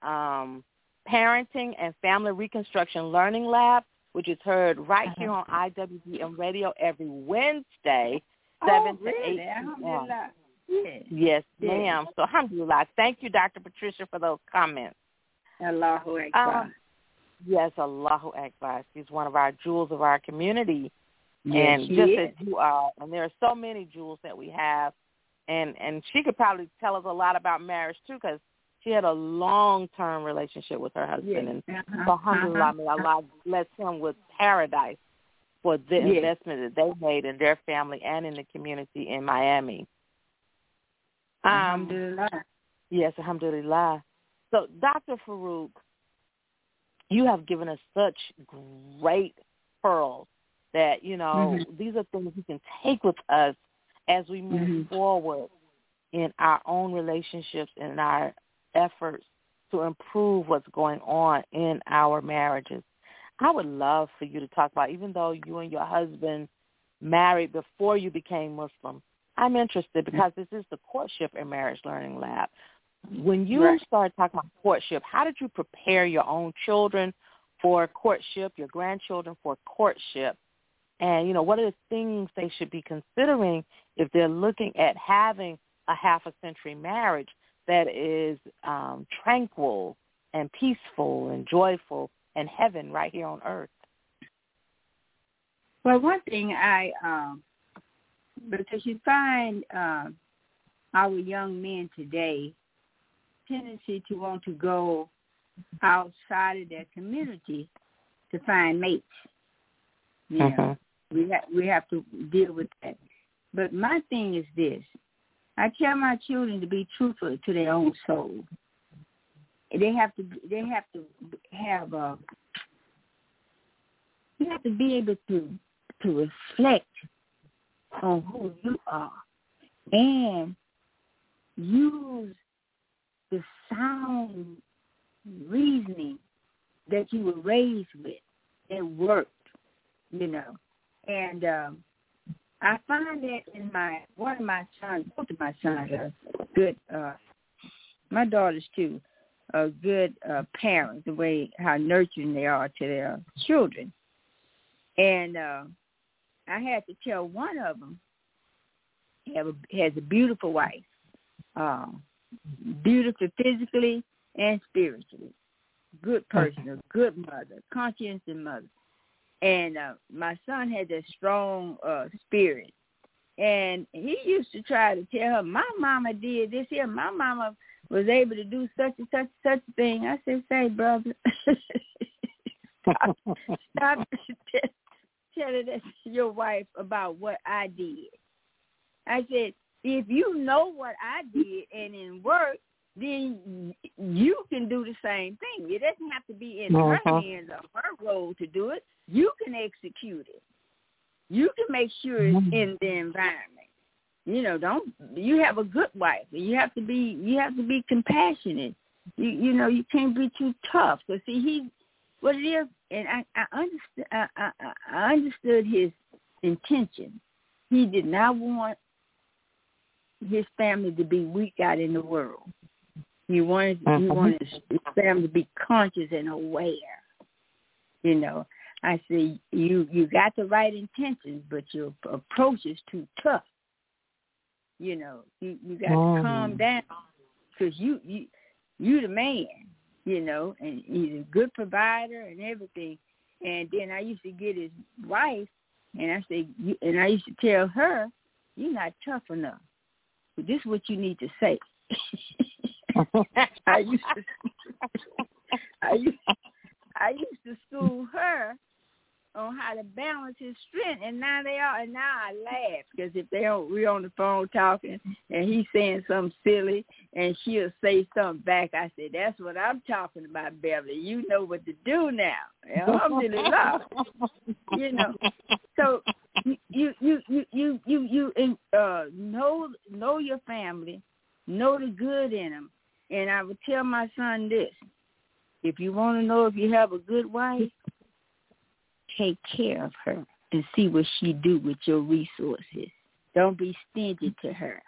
[SPEAKER 2] Parenting and Family Reconstruction Learning Lab, which is heard right here on IWDM Radio every Wednesday, 7 to 8 p.m. Yes, ma'am. So, alhamdulillah. Thank you, Dr. Patricia, for those comments.
[SPEAKER 3] Allahu Akbar.
[SPEAKER 2] Yes, Allahu Akbar. She's one of our jewels of our community.
[SPEAKER 3] Yes,
[SPEAKER 2] and just as you are, and there are so many jewels that we have, and she could probably tell us a lot about marriage, too, because she had a long-term relationship with her husband. And so, alhamdulillah, may Allah bless him with paradise for the investment that they made in their family and in the community in Miami.
[SPEAKER 3] Alhamdulillah.
[SPEAKER 2] Yes, alhamdulillah. So, Dr. Farouk, you have given us such great pearls that, these are things we can take with us as we move forward in our own relationships and our efforts to improve what's going on in our marriages. I would love for you to talk about, even though you and your husband married before you became Muslim, I'm interested because this is the Courtship and Marriage Learning Lab. When you started talking about courtship, how did you prepare your own children for courtship, your grandchildren for courtship? And, what are the things they should be considering if they're looking at having a half-a-century marriage that is tranquil and peaceful and joyful and heaven right here on earth?
[SPEAKER 3] Well, one thing because you find our young men today tendency to want to go outside of their community to find mates. We have to deal with that. But my thing is this. I tell my children to be truthful to their own soul. You have to be able to reflect on who you are and use the sound reasoning that you were raised with that worked, and I find that in one of my sons, both of my sons are good. My daughters too are good parents. The way how nurturing they are to their children, and I had to tell one of them has a beautiful wife, beautiful physically and spiritually, good person, a good mother, conscientious mother. And my son had that strong spirit. And he used to try to tell her, my mama did this here. My mama was able to do such and such a thing. I said, say, brother, stop telling your wife about what I did. I said, if you know what I did and it worked, then you can do the same thing. It doesn't have to be in her hands or her role to do it. You can execute it. You can make sure it's in the environment. You have a good wife. You have to be compassionate. You can't be too tough. Because see, what it is, and I understood his intention. He did not want his family to be weak out in the world. He wanted his family to be conscious and aware. I say you got the right intentions, but your approach is too tough. You got to calm down because you the man. And he's a good provider and everything. And then I used to get his wife, and I used to tell her, "You're not tough enough. But this is what you need to say." I used to school her on how to balance his strength, and now I laugh because if we're on the phone talking and he's saying something silly and she'll say something back, I said, "That's what I'm talking about, Beverly. You know what to do now." Alhamdulillah. So you know your family, know the good in them. And I would tell my son this: if you want to know if you have a good wife, take care of her and see what she do with your resources. Don't be stingy to her.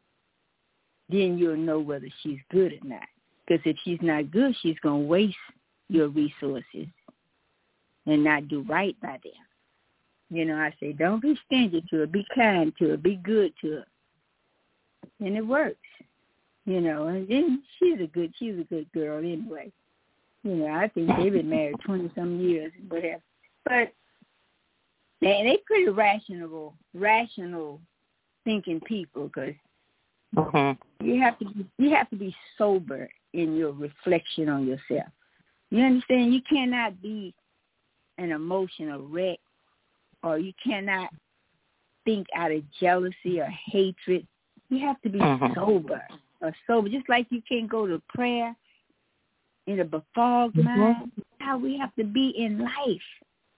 [SPEAKER 3] Then you'll know whether she's good or not. Because if she's not good, she's going to waste your resources and not do right by them. I say, don't be stingy to her. Be kind to her. Be good to her. And it works. And then she's a good girl anyway. I think they've been married 20-some years, whatever. But they pretty rational thinking people, because you have to be sober in your reflection on yourself. You understand? You cannot be an emotional wreck, or you cannot think out of jealousy or hatred. You have to be sober. Just like you can't go to prayer in a befogged mind, how we have to be in life.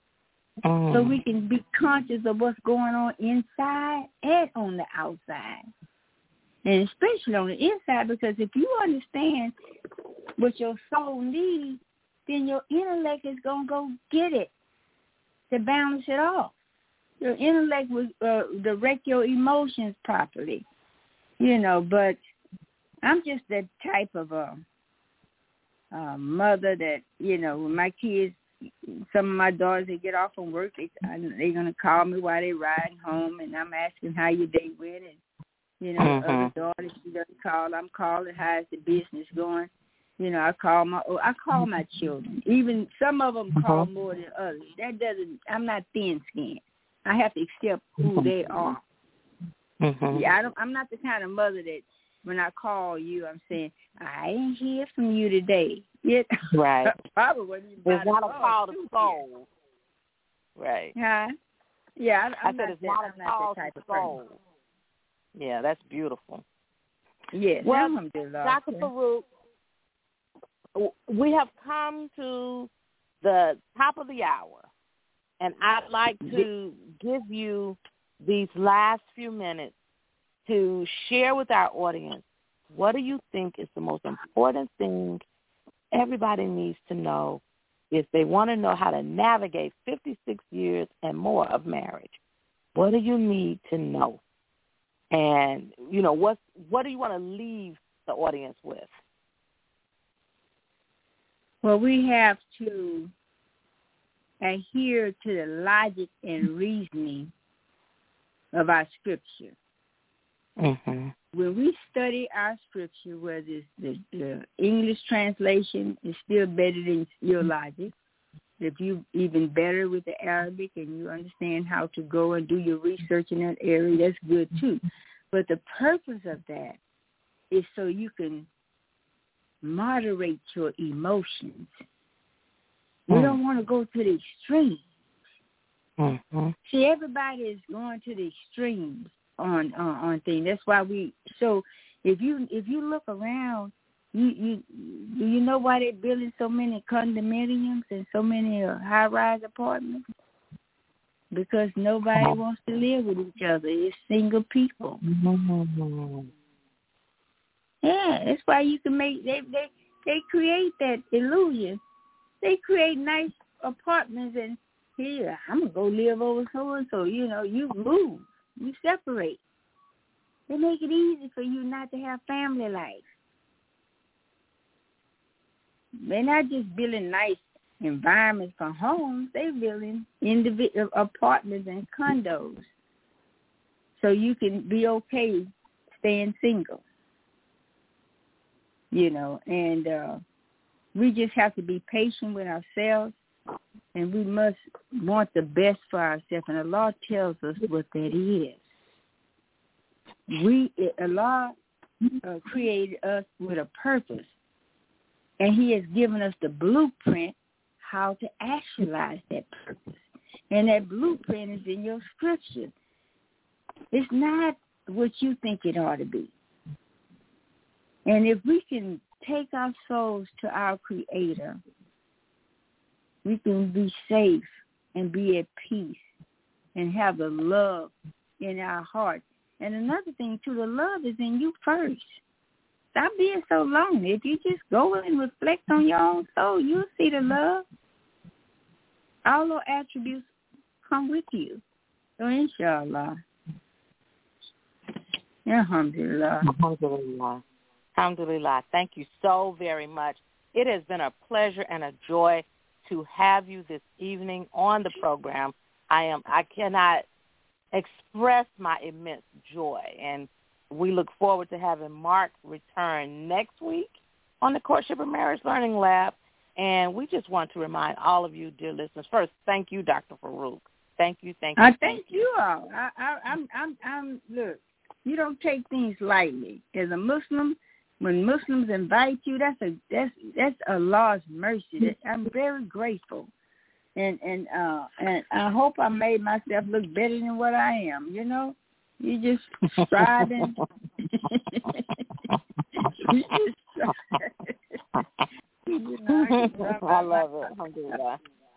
[SPEAKER 3] So we can be conscious of what's going on inside and on the outside. And especially on the inside, because if you understand what your soul needs, then your intellect is going to go get it to balance it off. Your intellect will direct your emotions properly. But I'm just that type of a mother that, when my kids, some of my daughters, they get off from work, they're going to call me while they're riding home, and I'm asking how your day went. And, other daughters, she doesn't call. I'm calling, how's the business going? I call my children. Even some of them call more than others. I'm not thin-skinned. I have to accept who they are. I'm not the kind of mother that when I call you, I'm saying, I ain't hear from you today.
[SPEAKER 2] Right.
[SPEAKER 3] Probably wasn't even
[SPEAKER 2] it's not a call to soul. Right.
[SPEAKER 3] Huh? Yeah,
[SPEAKER 2] I said it's not a call to soul. Yeah, that's beautiful.
[SPEAKER 3] Yes.
[SPEAKER 2] Well, Dr. Farouk, we have come to the top of the hour, and I'd like to give you these last few minutes to share with our audience, what do you think is the most important thing everybody needs to know if they want to know how to navigate 56 years and more of marriage? What do you need to know? And, you know, what do you want to leave the audience with?
[SPEAKER 3] Well, we have to adhere to the logic and reasoning of our scripture.
[SPEAKER 2] Mm-hmm.
[SPEAKER 3] When we study our scripture, whether it's the English translation is still better than your logic. If you even better with the Arabic and you understand how to go and do your research in that area, that's good too. But the purpose of that is so you can moderate your emotions. We don't want to go to the extremes.
[SPEAKER 2] Mm-hmm.
[SPEAKER 3] See, everybody is going to the extremes on things. That's why so if you look around, you know why they're building so many condominiums and so many high-rise apartments? Because nobody wants to live with each other. It's single people.
[SPEAKER 2] Mm-hmm.
[SPEAKER 3] Yeah, that's why you can make they create that illusion. They create nice apartments and here I'm gonna go live over so and so. You know, you move, you separate. They make it easy for you not to have family life. They're not just building nice environments for homes. They're building individual apartments and condos so you can be okay staying single. You know, and we just have to be patient with ourselves, and we must want the best for ourselves. And Allah tells us what that is. Allah created us with a purpose, and He has given us the blueprint how to actualize that purpose. And that blueprint is in your scripture. It's not what you think it ought to be. And if we can take our souls to our Creator, we can be safe and be at peace and have the love in our hearts. And another thing, too, the love is in you first. Stop being so lonely. If you just go and reflect on your own soul, you'll see the love. All those attributes come with you. So, inshallah. Alhamdulillah.
[SPEAKER 2] Alhamdulillah. Alhamdulillah. Thank you so very much. It has been a pleasure and a joy to have you this evening on the program. I cannot express my immense joy, and we look forward to having Mark return next week on the Courtship and Marriage Learning Lab. And we just want to remind all of you, dear listeners, first, thank you, Dr. Farouk. Thank you.
[SPEAKER 3] Thank you all. I'm look, you don't take things lightly. As a Muslim, when Muslims invite you, that's Allah's mercy. I'm very grateful, and I hope I made myself look better than what I am. You know, you just striving.
[SPEAKER 2] I love it. Alhamdulillah.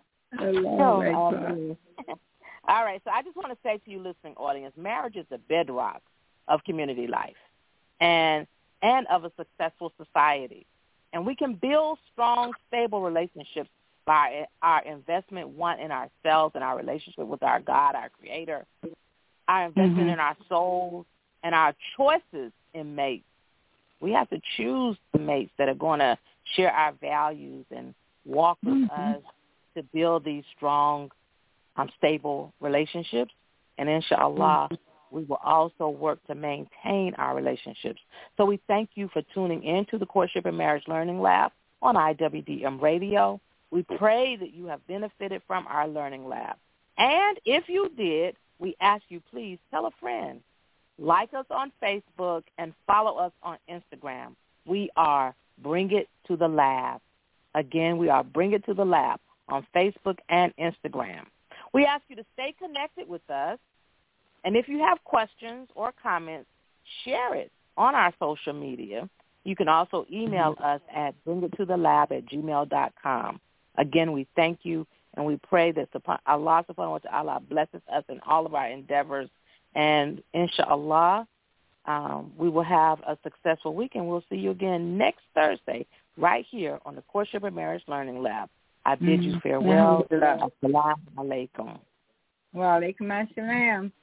[SPEAKER 2] All right, so I just want to say to you, listening audience, marriage is the bedrock of community life, and of a successful society. And we can build strong, stable relationships by our investment, one, in ourselves and our relationship with our God, our Creator, our investment in our souls, and our choices in mates. We have to choose the mates that are going to share our values and walk with us to build these strong, stable relationships. And inshallah, we will also work to maintain our relationships. So we thank you for tuning in to the Courtship and Marriage Learning Lab on IWDM Radio. We pray that you have benefited from our learning lab. And if you did, we ask you, please tell a friend. Like us on Facebook and follow us on Instagram. We are Bring It to the Lab. Again, we are Bring It to the Lab on Facebook and Instagram. We ask you to stay connected with us. And if you have questions or comments, share it on our social media. You can also email us at bringittoTheLab@gmail.com. Again, we thank you, and we pray that Allah subhanahu wa ta'ala blesses us in all of our endeavors. And inshallah, we will have a successful week, and we'll see you again next Thursday right here on the Courtship and Marriage Learning Lab. I bid you farewell. Assalamu alaikum.
[SPEAKER 3] Wa alaikum assalam.